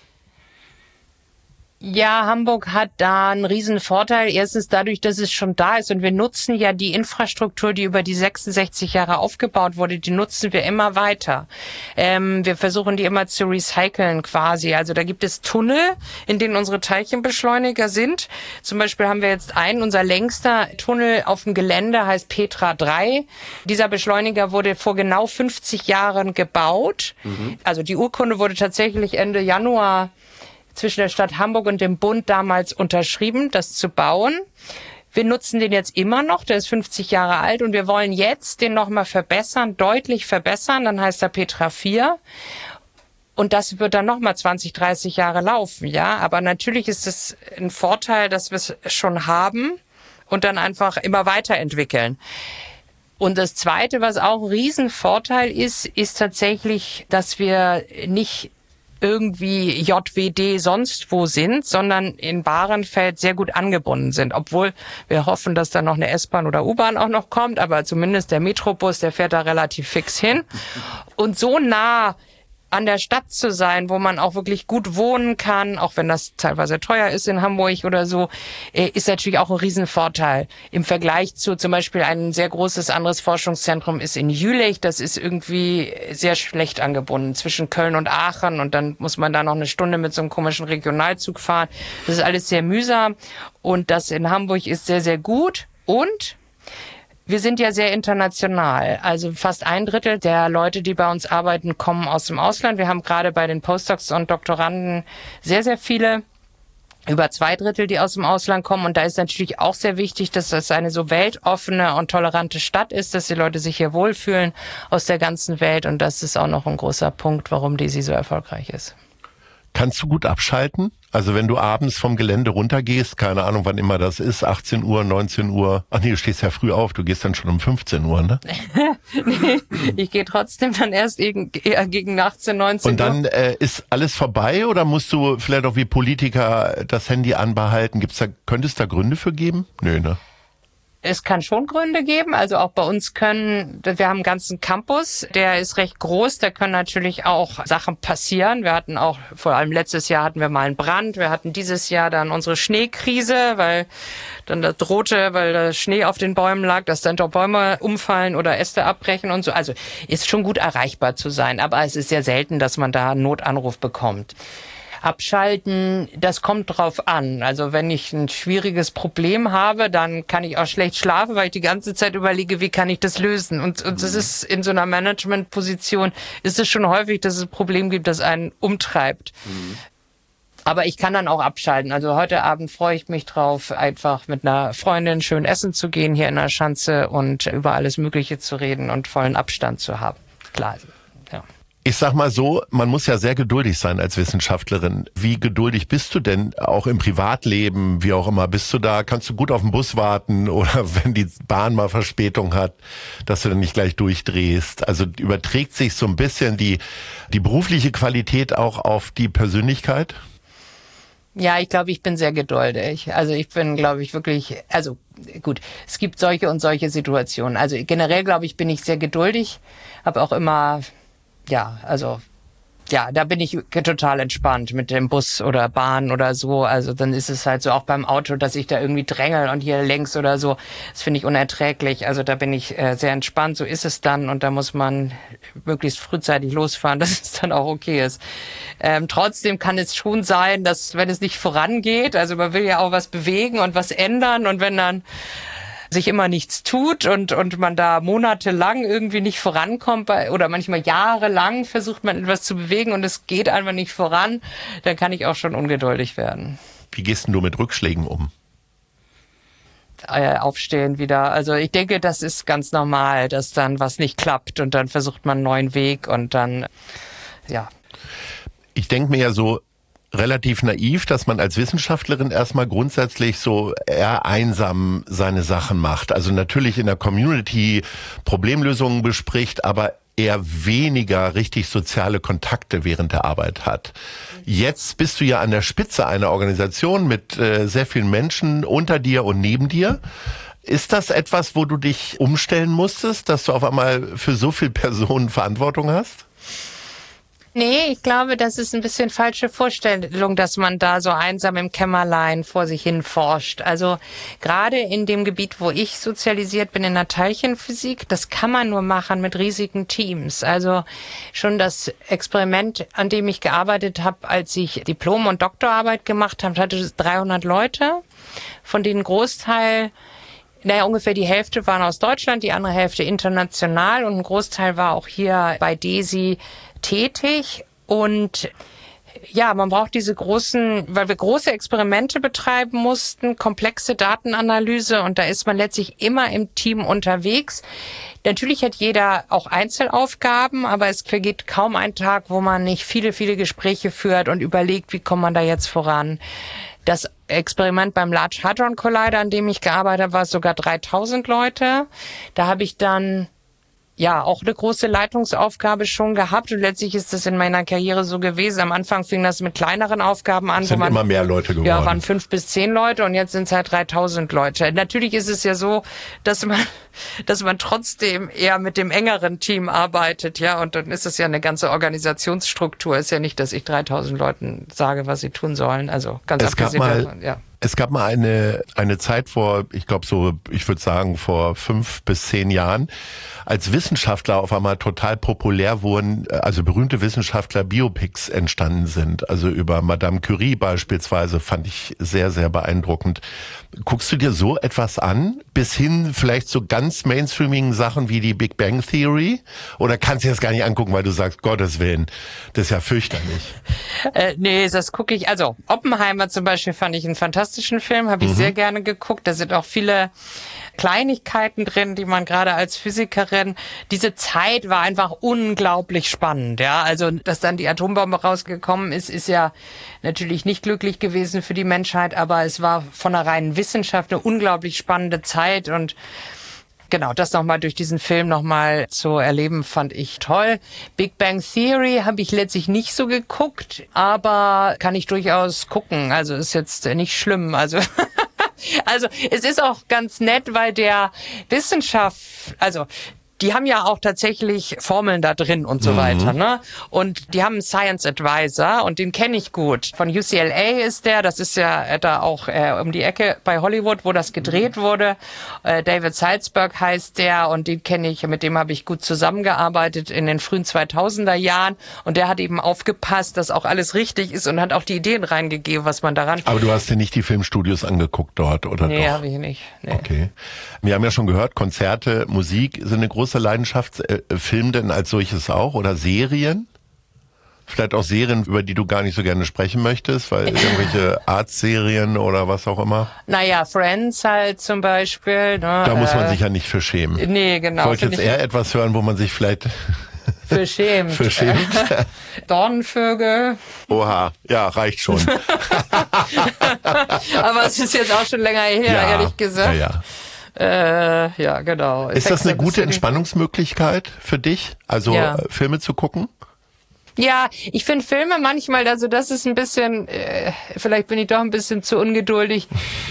Ja, Hamburg hat da einen riesen Vorteil. Erstens dadurch, dass es schon da ist, und wir nutzen ja die Infrastruktur, die über die 66 Jahre aufgebaut wurde, die nutzen wir immer weiter. Wir versuchen die immer zu recyceln quasi. Also da gibt es Tunnel, in denen unsere Teilchenbeschleuniger sind. Zum Beispiel haben wir jetzt unser längster Tunnel auf dem Gelände, heißt Petra 3. Dieser Beschleuniger wurde vor genau 50 Jahren gebaut. Also die Urkunde wurde tatsächlich Ende Januar zwischen der Stadt Hamburg und dem Bund damals unterschrieben, das zu bauen. Wir nutzen den jetzt immer noch, der ist 50 Jahre alt, und wir wollen jetzt den nochmal verbessern, deutlich verbessern, dann heißt er Petra 4. Und das wird dann nochmal 20, 30 Jahre laufen, ja. Aber natürlich ist es ein Vorteil, dass wir es schon haben und dann einfach immer weiterentwickeln. Und das Zweite, was auch ein Riesenvorteil ist tatsächlich, dass wir nicht irgendwie JWD sonst wo sind, sondern in Bahrenfeld sehr gut angebunden sind. Obwohl wir hoffen, dass da noch eine S-Bahn oder U-Bahn auch noch kommt, aber zumindest der Metrobus, der fährt da relativ fix hin. Und so nah an der Stadt zu sein, wo man auch wirklich gut wohnen kann, auch wenn das teilweise teuer ist in Hamburg oder so, ist natürlich auch ein Riesenvorteil. Im Vergleich zu zum Beispiel ein sehr großes anderes Forschungszentrum ist in Jülich, das ist irgendwie sehr schlecht angebunden zwischen Köln und Aachen und dann muss man da noch eine Stunde mit so einem komischen Regionalzug fahren. Das ist alles sehr mühsam und das in Hamburg ist sehr, sehr gut und wir sind ja sehr international. Also fast 1/3 der Leute, die bei uns arbeiten, kommen aus dem Ausland. Wir haben gerade bei den Postdocs und Doktoranden sehr, sehr viele, über 2/3, die aus dem Ausland kommen. Und da ist natürlich auch sehr wichtig, dass das eine so weltoffene und tolerante Stadt ist, dass die Leute sich hier wohlfühlen aus der ganzen Welt. Und das ist auch noch ein großer Punkt, warum DESY so erfolgreich ist. Kannst du gut abschalten? Also wenn du abends vom Gelände runtergehst, keine Ahnung, wann immer das ist, 18 Uhr, 19 Uhr. Ach nee, du stehst ja früh auf, du gehst dann schon um 15 Uhr, ne? Nee, ich gehe trotzdem dann erst eher gegen 18, 19 Uhr. Und dann ist alles vorbei oder musst du vielleicht auch wie Politiker das Handy anbehalten? Könnte es da Gründe für geben? Nö, ne? Es kann schon Gründe geben, also auch bei uns wir haben einen ganzen Campus, der ist recht groß, da können natürlich auch Sachen passieren. Wir hatten auch, vor allem letztes Jahr hatten wir mal einen Brand, wir hatten dieses Jahr dann unsere Schneekrise, weil dann das drohte, weil der Schnee auf den Bäumen lag, dass dann doch Bäume umfallen oder Äste abbrechen und so. Also ist schon gut erreichbar zu sein, aber es ist sehr selten, dass man da einen Notanruf bekommt. Abschalten, das kommt drauf an. Also wenn ich ein schwieriges Problem habe, dann kann ich auch schlecht schlafen, weil ich die ganze Zeit überlege, wie kann ich das lösen. Und das ist in so einer Managementposition, ist es schon häufig, dass es ein Problem gibt, das einen umtreibt. Aber ich kann dann auch abschalten. Also heute Abend freue ich mich drauf, einfach mit einer Freundin schön essen zu gehen hier in der Schanze und über alles Mögliche zu reden und vollen Abstand zu haben. Klar, ja. Ich sag mal so, man muss ja sehr geduldig sein als Wissenschaftlerin. Wie geduldig bist du denn auch im Privatleben, wie auch immer? Bist du da, kannst du gut auf den Bus warten oder wenn die Bahn mal Verspätung hat, dass du dann nicht gleich durchdrehst? Also überträgt sich so ein bisschen die berufliche Qualität auch auf die Persönlichkeit? Ja, ich glaube, ich bin sehr geduldig. Also ich bin, glaube ich, wirklich, also gut, es gibt solche und solche Situationen. Also generell, glaube ich, bin ich sehr geduldig, habe auch immer... Ja, also, ja, da bin ich total entspannt mit dem Bus oder Bahn oder so. Also dann ist es halt so auch beim Auto, dass ich da irgendwie drängel und hier längs oder so. Das finde ich unerträglich. Also da bin ich sehr entspannt. So ist es dann und da muss man möglichst frühzeitig losfahren, dass es dann auch okay ist. Trotzdem kann es schon sein, dass wenn es nicht vorangeht, also man will ja auch was bewegen und was ändern und wenn dann sich immer nichts tut und man da monatelang irgendwie nicht vorankommt oder manchmal jahrelang versucht man etwas zu bewegen und es geht einfach nicht voran, dann kann ich auch schon ungeduldig werden. Wie gehst denn du mit Rückschlägen um? Aufstehen wieder. Also ich denke, das ist ganz normal, dass dann was nicht klappt und dann versucht man einen neuen Weg und dann, ja. Ich denke mir ja so, relativ naiv, dass man als Wissenschaftlerin erstmal grundsätzlich so eher einsam seine Sachen macht. Also natürlich in der Community Problemlösungen bespricht, aber eher weniger richtig soziale Kontakte während der Arbeit hat. Jetzt bist du ja an der Spitze einer Organisation mit sehr vielen Menschen unter dir und neben dir. Ist das etwas, wo du dich umstellen musstest, dass du auf einmal für so viele Personen Verantwortung hast? Nee, ich glaube, das ist ein bisschen falsche Vorstellung, dass man da so einsam im Kämmerlein vor sich hin forscht. Also gerade in dem Gebiet, wo ich sozialisiert bin, in der Teilchenphysik, das kann man nur machen mit riesigen Teams. Also schon das Experiment, an dem ich gearbeitet habe, als ich Diplom- und Doktorarbeit gemacht habe, hatte 300 Leute, von denen Großteil, ungefähr die Hälfte waren aus Deutschland, die andere Hälfte international und ein Großteil war auch hier bei DESY tätig und ja, man braucht diese großen, weil wir große Experimente betreiben mussten, komplexe Datenanalyse und da ist man letztlich immer im Team unterwegs. Natürlich hat jeder auch Einzelaufgaben, aber es vergeht kaum ein Tag, wo man nicht viele, viele Gespräche führt und überlegt, wie kommt man da jetzt voran. Das Experiment beim Large Hadron Collider, an dem ich gearbeitet habe, war sogar 3000 Leute. Da habe ich dann ja auch eine große Leitungsaufgabe schon gehabt und letztlich ist das in meiner Karriere so gewesen. Am Anfang fing das mit kleineren Aufgaben an. Es sind immer mehr Leute geworden. Ja, waren 5 bis 10 Leute und jetzt sind es halt 3000 Leute. Natürlich ist es ja so, dass man trotzdem eher mit dem engeren Team arbeitet, ja, und dann ist es ja eine ganze Organisationsstruktur. Ist ja nicht, dass ich 3000 Leuten sage, was sie tun sollen. Also ganz abgesehen davon, ja. Es gab mal eine Zeit vor, ich glaube so, ich würde sagen vor 5 bis 10 Jahren, als Wissenschaftler auf einmal total populär wurden, also berühmte Wissenschaftler Biopics entstanden sind. Also über Madame Curie beispielsweise fand ich sehr, sehr beeindruckend. Guckst du dir so etwas an? Bis hin vielleicht zu ganz mainstreamigen Sachen wie die Big Bang Theory? Oder kannst du dir das gar nicht angucken, weil du sagst, Gottes Willen, das ist ja fürchterlich. Nee, das gucke ich. Also Oppenheimer zum Beispiel fand ich einen fantastischen Film, habe ich sehr gerne geguckt. Da sind auch viele Kleinigkeiten drin, die man gerade als Physikerin, diese Zeit war einfach unglaublich spannend, ja. Also, dass dann die Atombombe rausgekommen ist, ist ja natürlich nicht glücklich gewesen für die Menschheit, aber es war von der reinen Wissenschaft eine unglaublich spannende Zeit und genau, das nochmal durch diesen Film nochmal zu erleben, fand ich toll. Big Bang Theory habe ich letztlich nicht so geguckt, aber kann ich durchaus gucken. Also ist jetzt nicht schlimm. Also es ist auch ganz nett, weil der Wissenschaft, also die haben ja auch tatsächlich Formeln da drin und so weiter, ne? Und die haben einen Science Advisor und den kenne ich gut. Von UCLA ist der, das ist ja da auch um die Ecke bei Hollywood, wo das gedreht wurde. David Salzberg heißt der und den kenne ich, mit dem habe ich gut zusammengearbeitet in den frühen 2000er Jahren und der hat eben aufgepasst, dass auch alles richtig ist und hat auch die Ideen reingegeben, was man daran... Aber du hast dir nicht die Filmstudios angeguckt dort, oder doch? Nee, habe ich nicht. Nee. Okay. Wir haben ja schon gehört, Konzerte, Musik sind eine große Leidenschaft. Film denn als solches auch oder Serien? Vielleicht auch Serien, über die du gar nicht so gerne sprechen möchtest, weil irgendwelche Arztserien oder was auch immer? Naja, Friends halt zum Beispiel. Ne? Da muss man sich ja nicht für schämen. Nee, genau. Ich wollte jetzt eher etwas hören, wo man sich vielleicht... Für schämt. Für schämt. Dornenvögel. Oha, ja, reicht schon. Aber es ist jetzt auch schon länger her, ja, ehrlich gesagt. Ja. Ja, genau. Ist das eine gute Entspannungsmöglichkeit für dich, also Filme zu gucken? Ja, ich finde Filme manchmal, also das ist ein bisschen, vielleicht bin ich doch ein bisschen zu ungeduldig.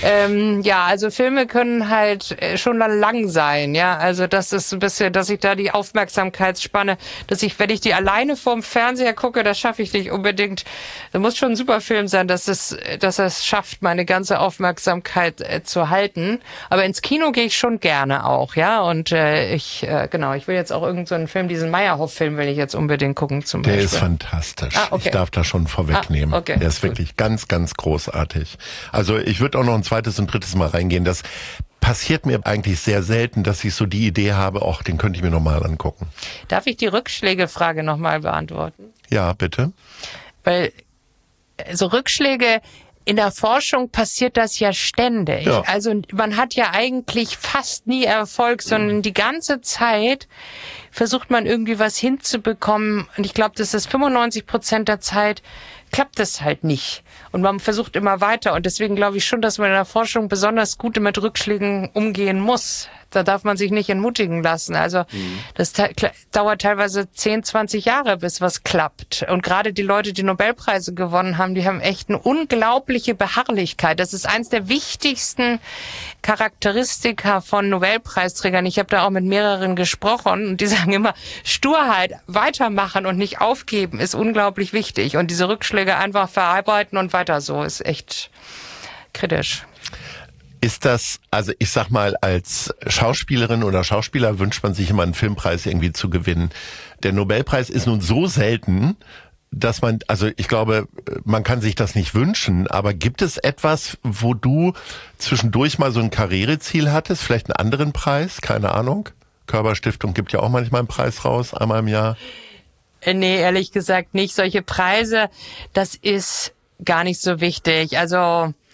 Ja, also Filme können halt schon lang sein, ja. Also das ist ein bisschen, dass ich da die Aufmerksamkeitsspanne, wenn ich die alleine vorm Fernseher gucke, das schaffe ich nicht unbedingt. Da muss schon ein super Film sein, dass es schafft, meine ganze Aufmerksamkeit zu halten. Aber ins Kino gehe ich schon gerne auch, ja. Und ich will jetzt auch irgend so einen Film, diesen Meyerhoff-Film will ich jetzt unbedingt gucken zum Beispiel. Der ist fantastisch. Okay. Ich darf das schon vorwegnehmen. Okay. Der ist wirklich ganz, ganz großartig. Also ich würde auch noch ein zweites und drittes Mal reingehen. Das passiert mir eigentlich sehr selten, dass ich so die Idee habe, den könnte ich mir nochmal angucken. Darf ich die Rückschläge-Frage nochmal beantworten? Ja, bitte. Weil so Rückschläge... In der Forschung passiert das ja ständig. Ja. Also man hat ja eigentlich fast nie Erfolg, sondern die ganze Zeit versucht man irgendwie was hinzubekommen. Und ich glaube, das ist 95% der Zeit klappt es halt nicht. Und man versucht immer weiter. Und deswegen glaube ich schon, dass man in der Forschung besonders gut mit Rückschlägen umgehen muss. Da darf man sich nicht entmutigen lassen. Also das dauert teilweise 10, 20 Jahre, bis was klappt. Und gerade die Leute, die Nobelpreise gewonnen haben, die haben echt eine unglaubliche Beharrlichkeit. Das ist eins der wichtigsten Charakteristika von Nobelpreisträgern. Ich habe da auch mit mehreren gesprochen und die sagen immer, Sturheit, weitermachen und nicht aufgeben ist unglaublich wichtig. Und diese Rückschläge einfach verarbeiten und weiter so ist echt kritisch. Ist das, also ich sag mal, als Schauspielerin oder Schauspieler wünscht man sich immer einen Filmpreis irgendwie zu gewinnen. Der Nobelpreis ist nun so selten, dass man, also ich glaube, man kann sich das nicht wünschen, aber gibt es etwas, wo du zwischendurch mal so ein Karriereziel hattest, vielleicht einen anderen Preis, keine Ahnung? Körperstiftung gibt ja auch manchmal einen Preis raus, einmal im Jahr. Nee, ehrlich gesagt nicht. Solche Preise, das ist gar nicht so wichtig. Also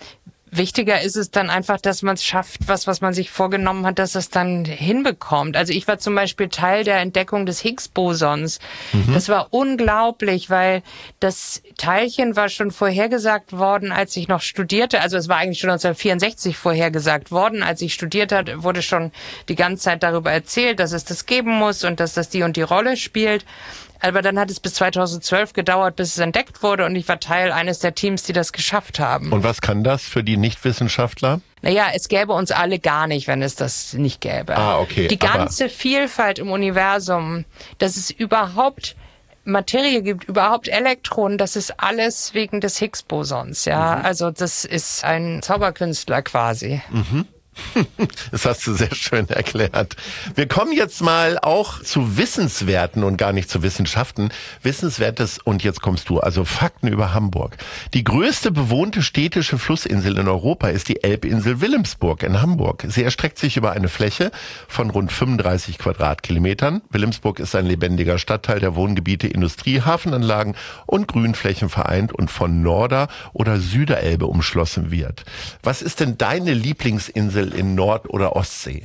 wichtiger ist es dann einfach, dass man es schafft, was man sich vorgenommen hat, dass es dann hinbekommt. Also ich war zum Beispiel Teil der Entdeckung des Higgs-Bosons. Das war unglaublich, weil das Teilchen war schon vorhergesagt worden, als ich noch studierte. Also es war eigentlich schon 1964 vorhergesagt worden. Als ich studiert hatte, wurde schon die ganze Zeit darüber erzählt, dass es das geben muss und dass das die und die Rolle spielt. Aber dann hat es bis 2012 gedauert, bis es entdeckt wurde und ich war Teil eines der Teams, die das geschafft haben. Und was kann das für die Nichtwissenschaftler? Naja, es gäbe uns alle gar nicht, wenn es das nicht gäbe. Okay. Die ganze Vielfalt im Universum, dass es überhaupt Materie gibt, überhaupt Elektronen, das ist alles wegen des Higgs-Bosons. Ja, also das ist ein Zauberkünstler quasi. Das hast du sehr schön erklärt. Wir kommen jetzt mal auch zu Wissenswerten und gar nicht zu Wissenschaften. Wissenswertes, und jetzt kommst du, also Fakten über Hamburg. Die größte bewohnte städtische Flussinsel in Europa ist die Elbinsel Wilhelmsburg in Hamburg. Sie erstreckt sich über eine Fläche von rund 35 Quadratkilometern. Wilhelmsburg ist ein lebendiger Stadtteil der Wohngebiete, Industrie, Hafenanlagen und Grünflächen vereint und von Norder- oder Süderelbe umschlossen wird. Was ist denn deine Lieblingsinsel in Nord- oder Ostsee?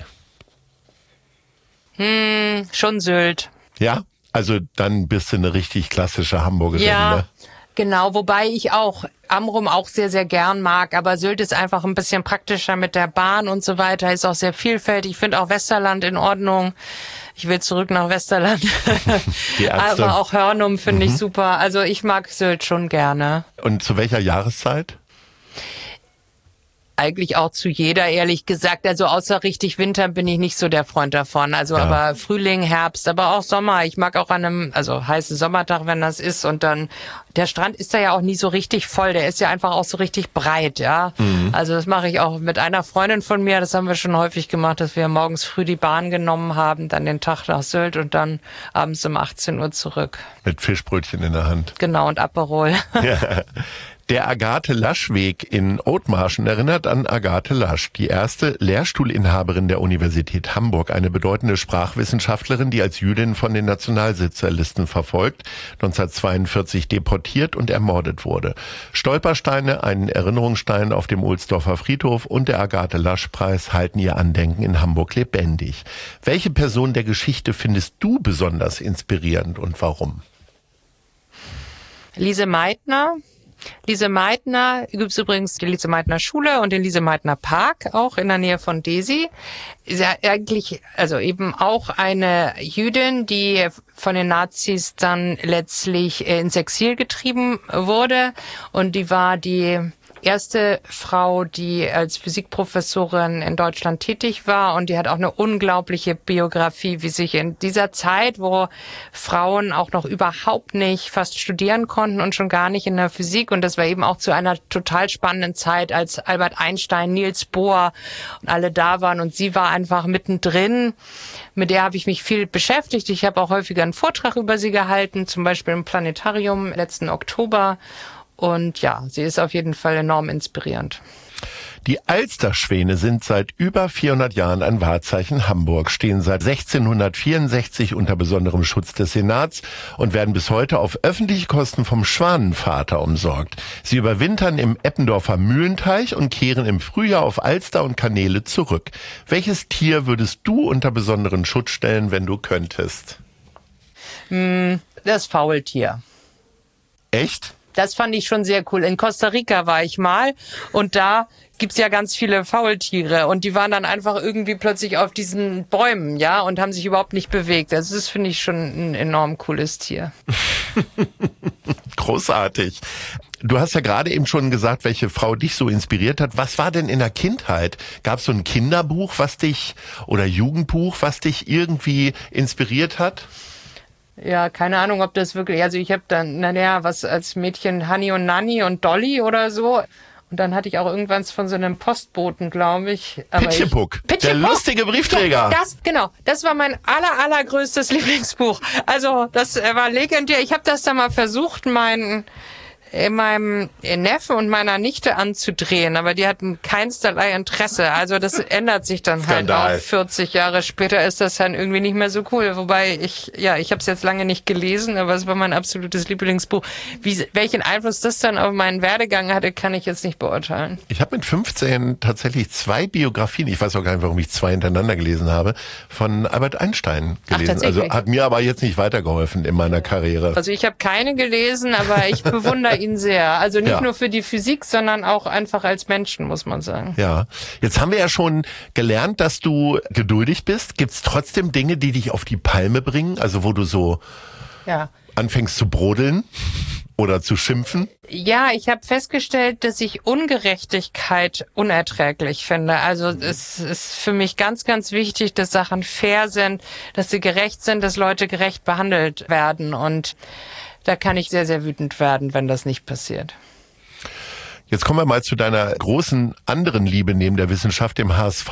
Schon Sylt. Ja, also dann bist du eine richtig klassische Hamburgerin. Ja, Ne? genau, wobei ich auch Amrum auch sehr, sehr gern mag, aber Sylt ist einfach ein bisschen praktischer mit der Bahn und so weiter, ist auch sehr vielfältig. Ich finde auch Westerland in Ordnung. Ich will zurück nach Westerland. Die Ärzte. Aber auch Hörnum finde ich super. Also ich mag Sylt schon gerne. Und zu welcher Jahreszeit? Eigentlich auch zu jeder, ehrlich gesagt. Also außer richtig Winter bin ich nicht so der Freund davon. Also aber Frühling, Herbst, aber auch Sommer. Ich mag auch an einem, also heißen Sommertag, wenn das ist. Und dann, der Strand ist da ja auch nie so richtig voll. Der ist ja einfach auch so richtig breit, ja. Also das mache ich auch mit einer Freundin von mir. Das haben wir schon häufig gemacht, dass wir morgens früh die Bahn genommen haben, dann den Tag nach Sylt und dann abends um 18 Uhr zurück. Mit Fischbrötchen in der Hand. Genau, und Aperol. Ja. Der Agathe-Lasch-Weg in Othmarschen erinnert an Agathe Lasch, die erste Lehrstuhlinhaberin der Universität Hamburg, eine bedeutende Sprachwissenschaftlerin, die als Jüdin von den Nationalsozialisten verfolgt, 1942 deportiert und ermordet wurde. Stolpersteine, ein Erinnerungsstein auf dem Ohlsdorfer Friedhof und der Agathe-Lasch-Preis halten ihr Andenken in Hamburg lebendig. Welche Person der Geschichte findest du besonders inspirierend und warum? Lise Meitner. Lise Meitner, gibt's übrigens die Lise Meitner Schule und den Lise Meitner Park, auch in der Nähe von Desi. Ist ja eigentlich, also eben auch eine Jüdin, die von den Nazis dann letztlich ins Exil getrieben wurde. Und die war die erste Frau, die als Physikprofessorin in Deutschland tätig war, und die hat auch eine unglaubliche Biografie, wie sich in dieser Zeit, wo Frauen auch noch überhaupt nicht fast studieren konnten und schon gar nicht in der Physik, und das war eben auch zu einer total spannenden Zeit, als Albert Einstein, Niels Bohr und alle da waren, und sie war einfach mittendrin. Mit der habe ich mich viel beschäftigt. Ich habe auch häufiger einen Vortrag über sie gehalten, zum Beispiel im Planetarium letzten Oktober. Und ja, sie ist auf jeden Fall enorm inspirierend. Die Alsterschwäne sind seit über 400 Jahren ein Wahrzeichen Hamburg, stehen seit 1664 unter besonderem Schutz des Senats und werden bis heute auf öffentliche Kosten vom Schwanenvater umsorgt. Sie überwintern im Eppendorfer Mühlenteich und kehren im Frühjahr auf Alster und Kanäle zurück. Welches Tier würdest du unter besonderen Schutz stellen, wenn du könntest? Das Faultier. Echt? Das fand ich schon sehr cool. In Costa Rica war ich mal, und da gibt's ja ganz viele Faultiere, und die waren dann einfach irgendwie plötzlich auf diesen Bäumen, ja, und haben sich überhaupt nicht bewegt. Also das finde ich schon ein enorm cooles Tier. Großartig. Du hast ja gerade eben schon gesagt, welche Frau dich so inspiriert hat. Was war denn in der Kindheit? Gab es so ein Kinderbuch, was dich, oder Jugendbuch, was dich irgendwie inspiriert hat? Ja, keine Ahnung, ob das wirklich, also ich habe dann, was als Mädchen, Hanni und Nanni und Dolly oder so. Und dann hatte ich auch irgendwann von so einem Postboten, glaube ich. Pitschepuck, der lustige Briefträger. Das war mein allergrößtes Lieblingsbuch. Also das war legendär. Ich habe das da mal versucht, meinen meinem Neffen und meiner Nichte anzudrehen, aber die hatten keinsterlei Interesse. Also das ändert sich dann halt auch. 40 Jahre später ist das dann irgendwie nicht mehr so cool. Wobei ich habe es jetzt lange nicht gelesen, aber es war mein absolutes Lieblingsbuch. Welchen Einfluss das dann auf meinen Werdegang hatte, kann ich jetzt nicht beurteilen. Ich habe mit 15 tatsächlich 2 Biografien, ich weiß auch gar nicht, warum ich 2 hintereinander gelesen habe, von Albert Einstein gelesen. Also hat mir aber jetzt nicht weitergeholfen in meiner Karriere. Also ich habe keine gelesen, aber ich bewundere ihn sehr. Also nicht nur für die Physik, sondern auch einfach als Menschen, muss man sagen. Ja, jetzt haben wir ja schon gelernt, dass du geduldig bist. Gibt's trotzdem Dinge, die dich auf die Palme bringen? Also wo du so anfängst zu brodeln oder zu schimpfen? Ja, ich habe festgestellt, dass ich Ungerechtigkeit unerträglich finde. Also es ist für mich ganz, ganz wichtig, dass Sachen fair sind, dass sie gerecht sind, dass Leute gerecht behandelt werden. Und da kann ich sehr, sehr wütend werden, wenn das nicht passiert. Jetzt kommen wir mal zu deiner großen anderen Liebe neben der Wissenschaft, dem HSV.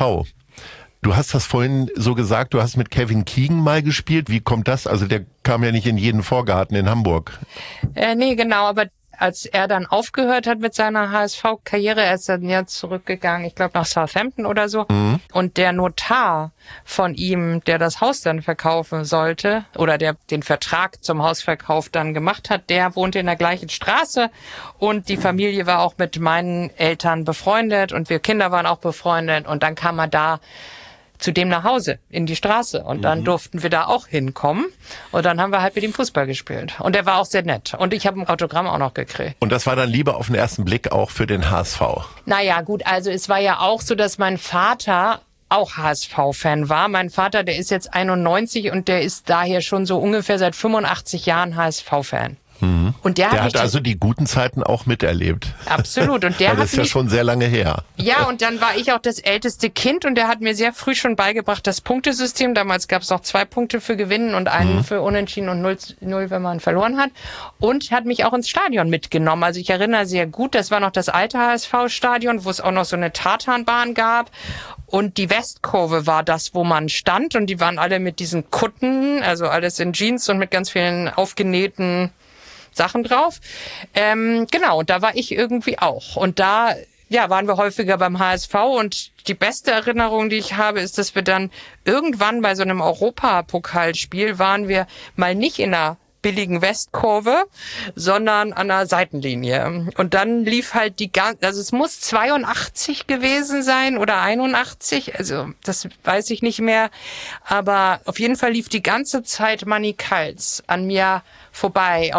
Du hast das vorhin so gesagt, du hast mit Kevin Keegan mal gespielt. Wie kommt das? Also der kam ja nicht in jeden Vorgarten in Hamburg. Nee, genau, aber als er dann aufgehört hat mit seiner HSV-Karriere, er ist dann ja zurückgegangen, ich glaube nach Southampton oder so. Mhm. Und der Notar von ihm, der das Haus dann verkaufen sollte, oder der den Vertrag zum Hausverkauf dann gemacht hat, der wohnte in der gleichen Straße und die Familie war auch mit meinen Eltern befreundet und wir Kinder waren auch befreundet und dann kam er da zu dem nach Hause, in die Straße. Und dann durften wir da auch hinkommen. Und dann haben wir halt mit ihm Fußball gespielt. Und er war auch sehr nett. Und ich habe ein Autogramm auch noch gekriegt. Und das war dann Liebe auf den ersten Blick auch für den HSV? Naja, gut, also es war ja auch so, dass mein Vater auch HSV-Fan war. Mein Vater, der ist jetzt 91 und der ist daher schon so ungefähr seit 85 Jahren HSV-Fan. Und der hat also die guten Zeiten auch miterlebt. Absolut. Und der hat das ist ja schon sehr lange her. Ja, und dann war ich auch das älteste Kind und der hat mir sehr früh schon beigebracht, das Punktesystem. Damals gab es noch 2 Punkte für Gewinnen und einen für Unentschieden und 0, wenn man verloren hat. Und hat mich auch ins Stadion mitgenommen. Also ich erinnere sehr gut, das war noch das alte HSV-Stadion, wo es auch noch so eine Tartanbahn gab. Und die Westkurve war das, wo man stand. Und die waren alle mit diesen Kutten, also alles in Jeans und mit ganz vielen aufgenähten Sachen drauf. Genau, und da war ich irgendwie auch. Und da waren wir häufiger beim HSV. Und die beste Erinnerung, die ich habe, ist, dass wir dann irgendwann bei so einem Europapokalspiel waren wir mal nicht in einer billigen Westkurve, sondern an der Seitenlinie. Und dann lief halt also es muss 82 gewesen sein oder 81, also das weiß ich nicht mehr, aber auf jeden Fall lief die ganze Zeit Manni Kals an mir vorbei,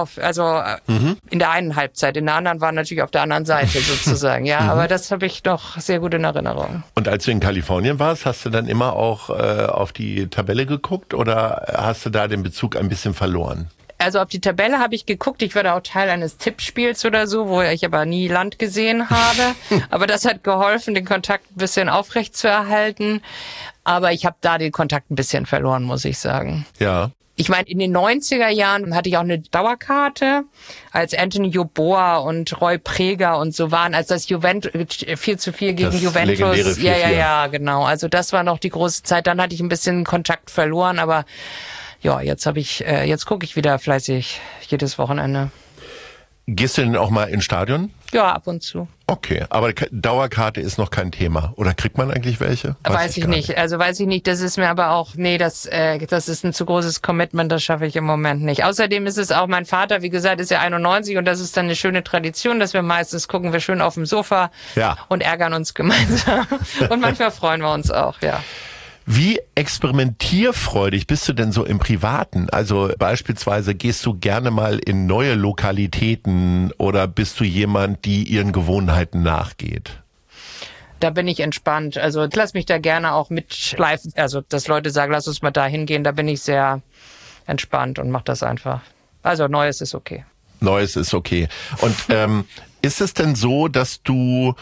in der einen Halbzeit, in der anderen war natürlich auf der anderen Seite sozusagen, aber das habe ich noch sehr gut in Erinnerung. Und als du in Kalifornien warst, hast du dann immer auch auf die Tabelle geguckt oder hast du da den Bezug ein bisschen verloren? Also auf die Tabelle habe ich geguckt. Ich war da auch Teil eines Tippspiels oder so, wo ich aber nie Land gesehen habe. Aber das hat geholfen, den Kontakt ein bisschen aufrecht zu erhalten. Aber ich habe da den Kontakt ein bisschen verloren, muss ich sagen. Ja. Ich meine, in den 90er Jahren hatte ich auch eine Dauerkarte, als Anthony Yeboah und Roy Preger und so waren, als das 4:4 gegen das Juventus. 4:4. Ja, genau. Also das war noch die große Zeit. Dann hatte ich ein bisschen Kontakt verloren, aber ja, jetzt gucke ich wieder fleißig jedes Wochenende. Gehst du denn auch mal ins Stadion? Ja, ab und zu. Okay, aber Dauerkarte ist noch kein Thema. Oder kriegt man eigentlich welche? Weiß ich nicht. Also weiß ich nicht. Das ist mir aber auch, das ist ein zu großes Commitment, das schaffe ich im Moment nicht. Außerdem ist es auch, mein Vater, wie gesagt, ist ja 91 und das ist dann eine schöne Tradition, dass wir meistens gucken wir schön auf dem Sofa und ärgern uns gemeinsam. Und manchmal freuen wir uns auch, ja. Wie experimentierfreudig bist du denn so im Privaten? Also beispielsweise gehst du gerne mal in neue Lokalitäten oder bist du jemand, die ihren Gewohnheiten nachgeht? Da bin ich entspannt. Also ich lasse mich da gerne auch mitschleifen. Also dass Leute sagen, lass uns mal da hingehen, da bin ich sehr entspannt und mache das einfach. Also Neues ist okay. Neues ist okay. Und ist es denn so, dass du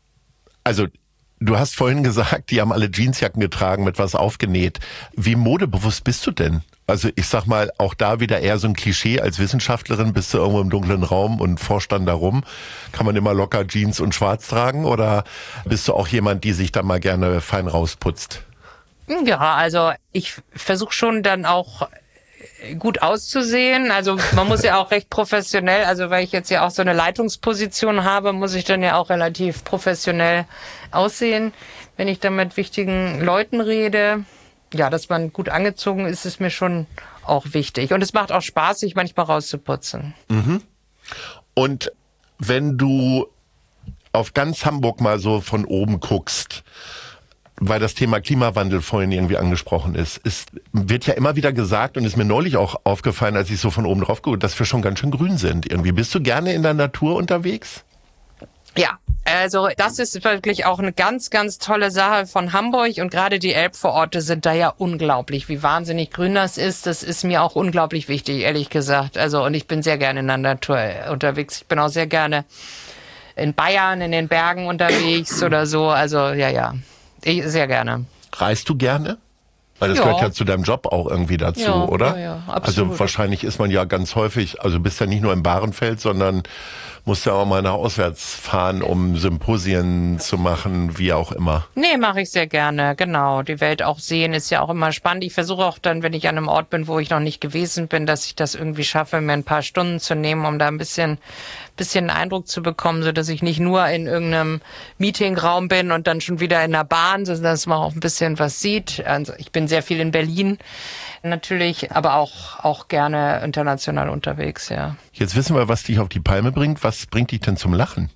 hast vorhin gesagt, die haben alle Jeansjacken getragen, mit was aufgenäht. Wie modebewusst bist du denn? Also ich sag mal, auch da wieder eher so ein Klischee. Als Wissenschaftlerin bist du irgendwo im dunklen Raum und forscht dann darum. Kann man immer locker Jeans und Schwarz tragen? Oder bist du auch jemand, die sich da mal gerne fein rausputzt? Ja, also ich versuche schon dann auch gut auszusehen. Also man muss ja auch recht professionell, also weil ich jetzt ja auch so eine Leitungsposition habe, muss ich dann ja auch relativ professionell aussehen, wenn ich dann mit wichtigen Leuten rede. Ja, dass man gut angezogen ist, ist mir schon auch wichtig. Und es macht auch Spaß, sich manchmal rauszuputzen. Mhm. Und wenn du auf ganz Hamburg mal so von oben guckst, weil das Thema Klimawandel vorhin irgendwie angesprochen ist, wird ja immer wieder gesagt und ist mir neulich auch aufgefallen, als ich so von oben drauf gucke, dass wir schon ganz schön grün sind irgendwie. Bist du gerne in der Natur unterwegs? Ja, also das ist wirklich auch eine ganz, ganz tolle Sache von Hamburg und gerade die Elbvororte sind da ja unglaublich, wie wahnsinnig grün das ist. Das ist mir auch unglaublich wichtig, ehrlich gesagt. Also und ich bin sehr gerne in der Natur unterwegs. Ich bin auch sehr gerne in Bayern, in den Bergen unterwegs oder so. Also ja. Ich sehr gerne. Reist du gerne? Weil das gehört ja zu deinem Job auch irgendwie dazu, oder? Ja, absolut. Also wahrscheinlich ist man ja ganz häufig, also bist ja nicht nur im Bahrenfeld, sondern musst ja auch mal nach auswärts fahren, um Symposien zu machen, wie auch immer. Nee, mache ich sehr gerne, genau. Die Welt auch sehen ist ja auch immer spannend. Ich versuche auch dann, wenn ich an einem Ort bin, wo ich noch nicht gewesen bin, dass ich das irgendwie schaffe, mir ein paar Stunden zu nehmen, um da ein bisschen einen Eindruck zu bekommen, so dass ich nicht nur in irgendeinem Meetingraum bin und dann schon wieder in der Bahn, sondern dass man auch ein bisschen was sieht. Also ich bin sehr viel in Berlin natürlich, aber auch gerne international unterwegs, ja. Jetzt wissen wir, was dich auf die Palme bringt. Was bringt dich denn zum Lachen?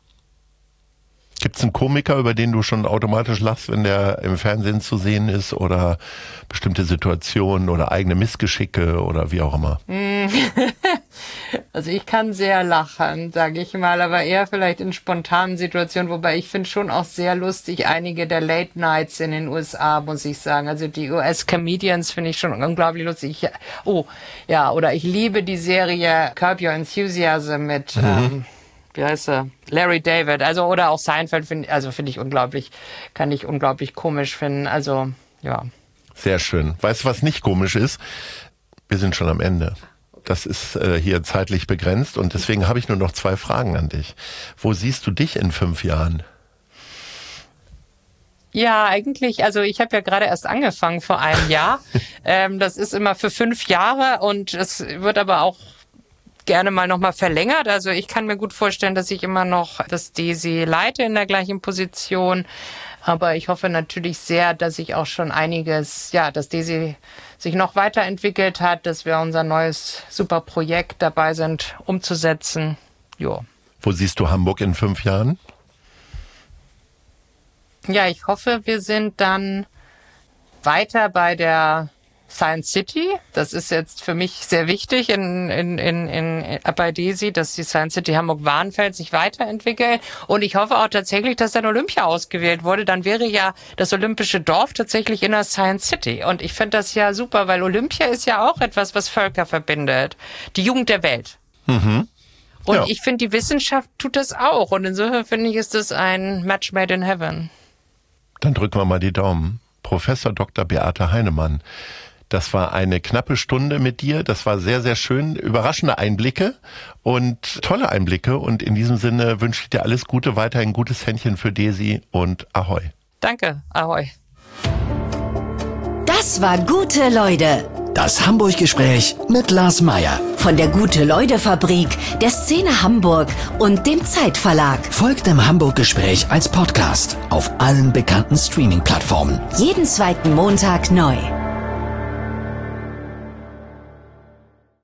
Gibt es einen Komiker, über den du schon automatisch lachst, wenn der im Fernsehen zu sehen ist oder bestimmte Situationen oder eigene Missgeschicke oder wie auch immer? Also ich kann sehr lachen, sage ich mal, aber eher vielleicht in spontanen Situationen, wobei ich finde schon auch sehr lustig einige der Late Nights in den USA, muss ich sagen. Also die US-Comedians finde ich schon unglaublich lustig. Oder ich liebe die Serie Curb Your Enthusiasm mit... wie heißt er? Larry David, oder auch Seinfeld finde ich unglaublich, kann ich unglaublich komisch finden, also, ja. Sehr schön. Weißt du, was nicht komisch ist? Wir sind schon am Ende. Das ist hier zeitlich begrenzt und deswegen habe ich nur noch 2 Fragen an dich. Wo siehst du dich in 5 Jahren? Ja, eigentlich, also ich habe ja gerade erst angefangen vor einem Jahr. Das ist immer für 5 Jahre und es wird aber auch gerne mal nochmal verlängert. Also ich kann mir gut vorstellen, dass ich immer noch das DESI leite in der gleichen Position. Aber ich hoffe natürlich sehr, dass ich auch schon einiges, dass DESI sich noch weiterentwickelt hat, dass wir unser neues super Projekt dabei sind, umzusetzen. Jo. Wo siehst du Hamburg in 5 Jahren? Ja, ich hoffe, wir sind dann weiter bei der Science City, das ist jetzt für mich sehr wichtig bei DESI, dass die Science City Hamburg-Warnfeld sich weiterentwickelt. Und ich hoffe auch tatsächlich, dass dann Olympia ausgewählt wurde. Dann wäre ja das olympische Dorf tatsächlich in der Science City. Und ich finde das ja super, weil Olympia ist ja auch etwas, was Völker verbindet. Die Jugend der Welt. Mhm. Und ich finde, die Wissenschaft tut das auch. Und insofern finde ich, ist das ein Match made in heaven. Dann drücken wir mal die Daumen. Professor Dr. Beate Heinemann. Das war eine knappe Stunde mit dir. Das war sehr, sehr schön. Überraschende Einblicke und tolle Einblicke. Und in diesem Sinne wünsche ich dir alles Gute, weiterhin gutes Händchen für DESI und Ahoi. Danke, Ahoi. Das war Gute Leute. Das Hamburg-Gespräch mit Lars Meier. Von der Gute-Leute-Fabrik, der Szene Hamburg und dem Zeitverlag. Folgt dem Hamburg-Gespräch als Podcast auf allen bekannten Streaming-Plattformen. Jeden 2. Montag neu.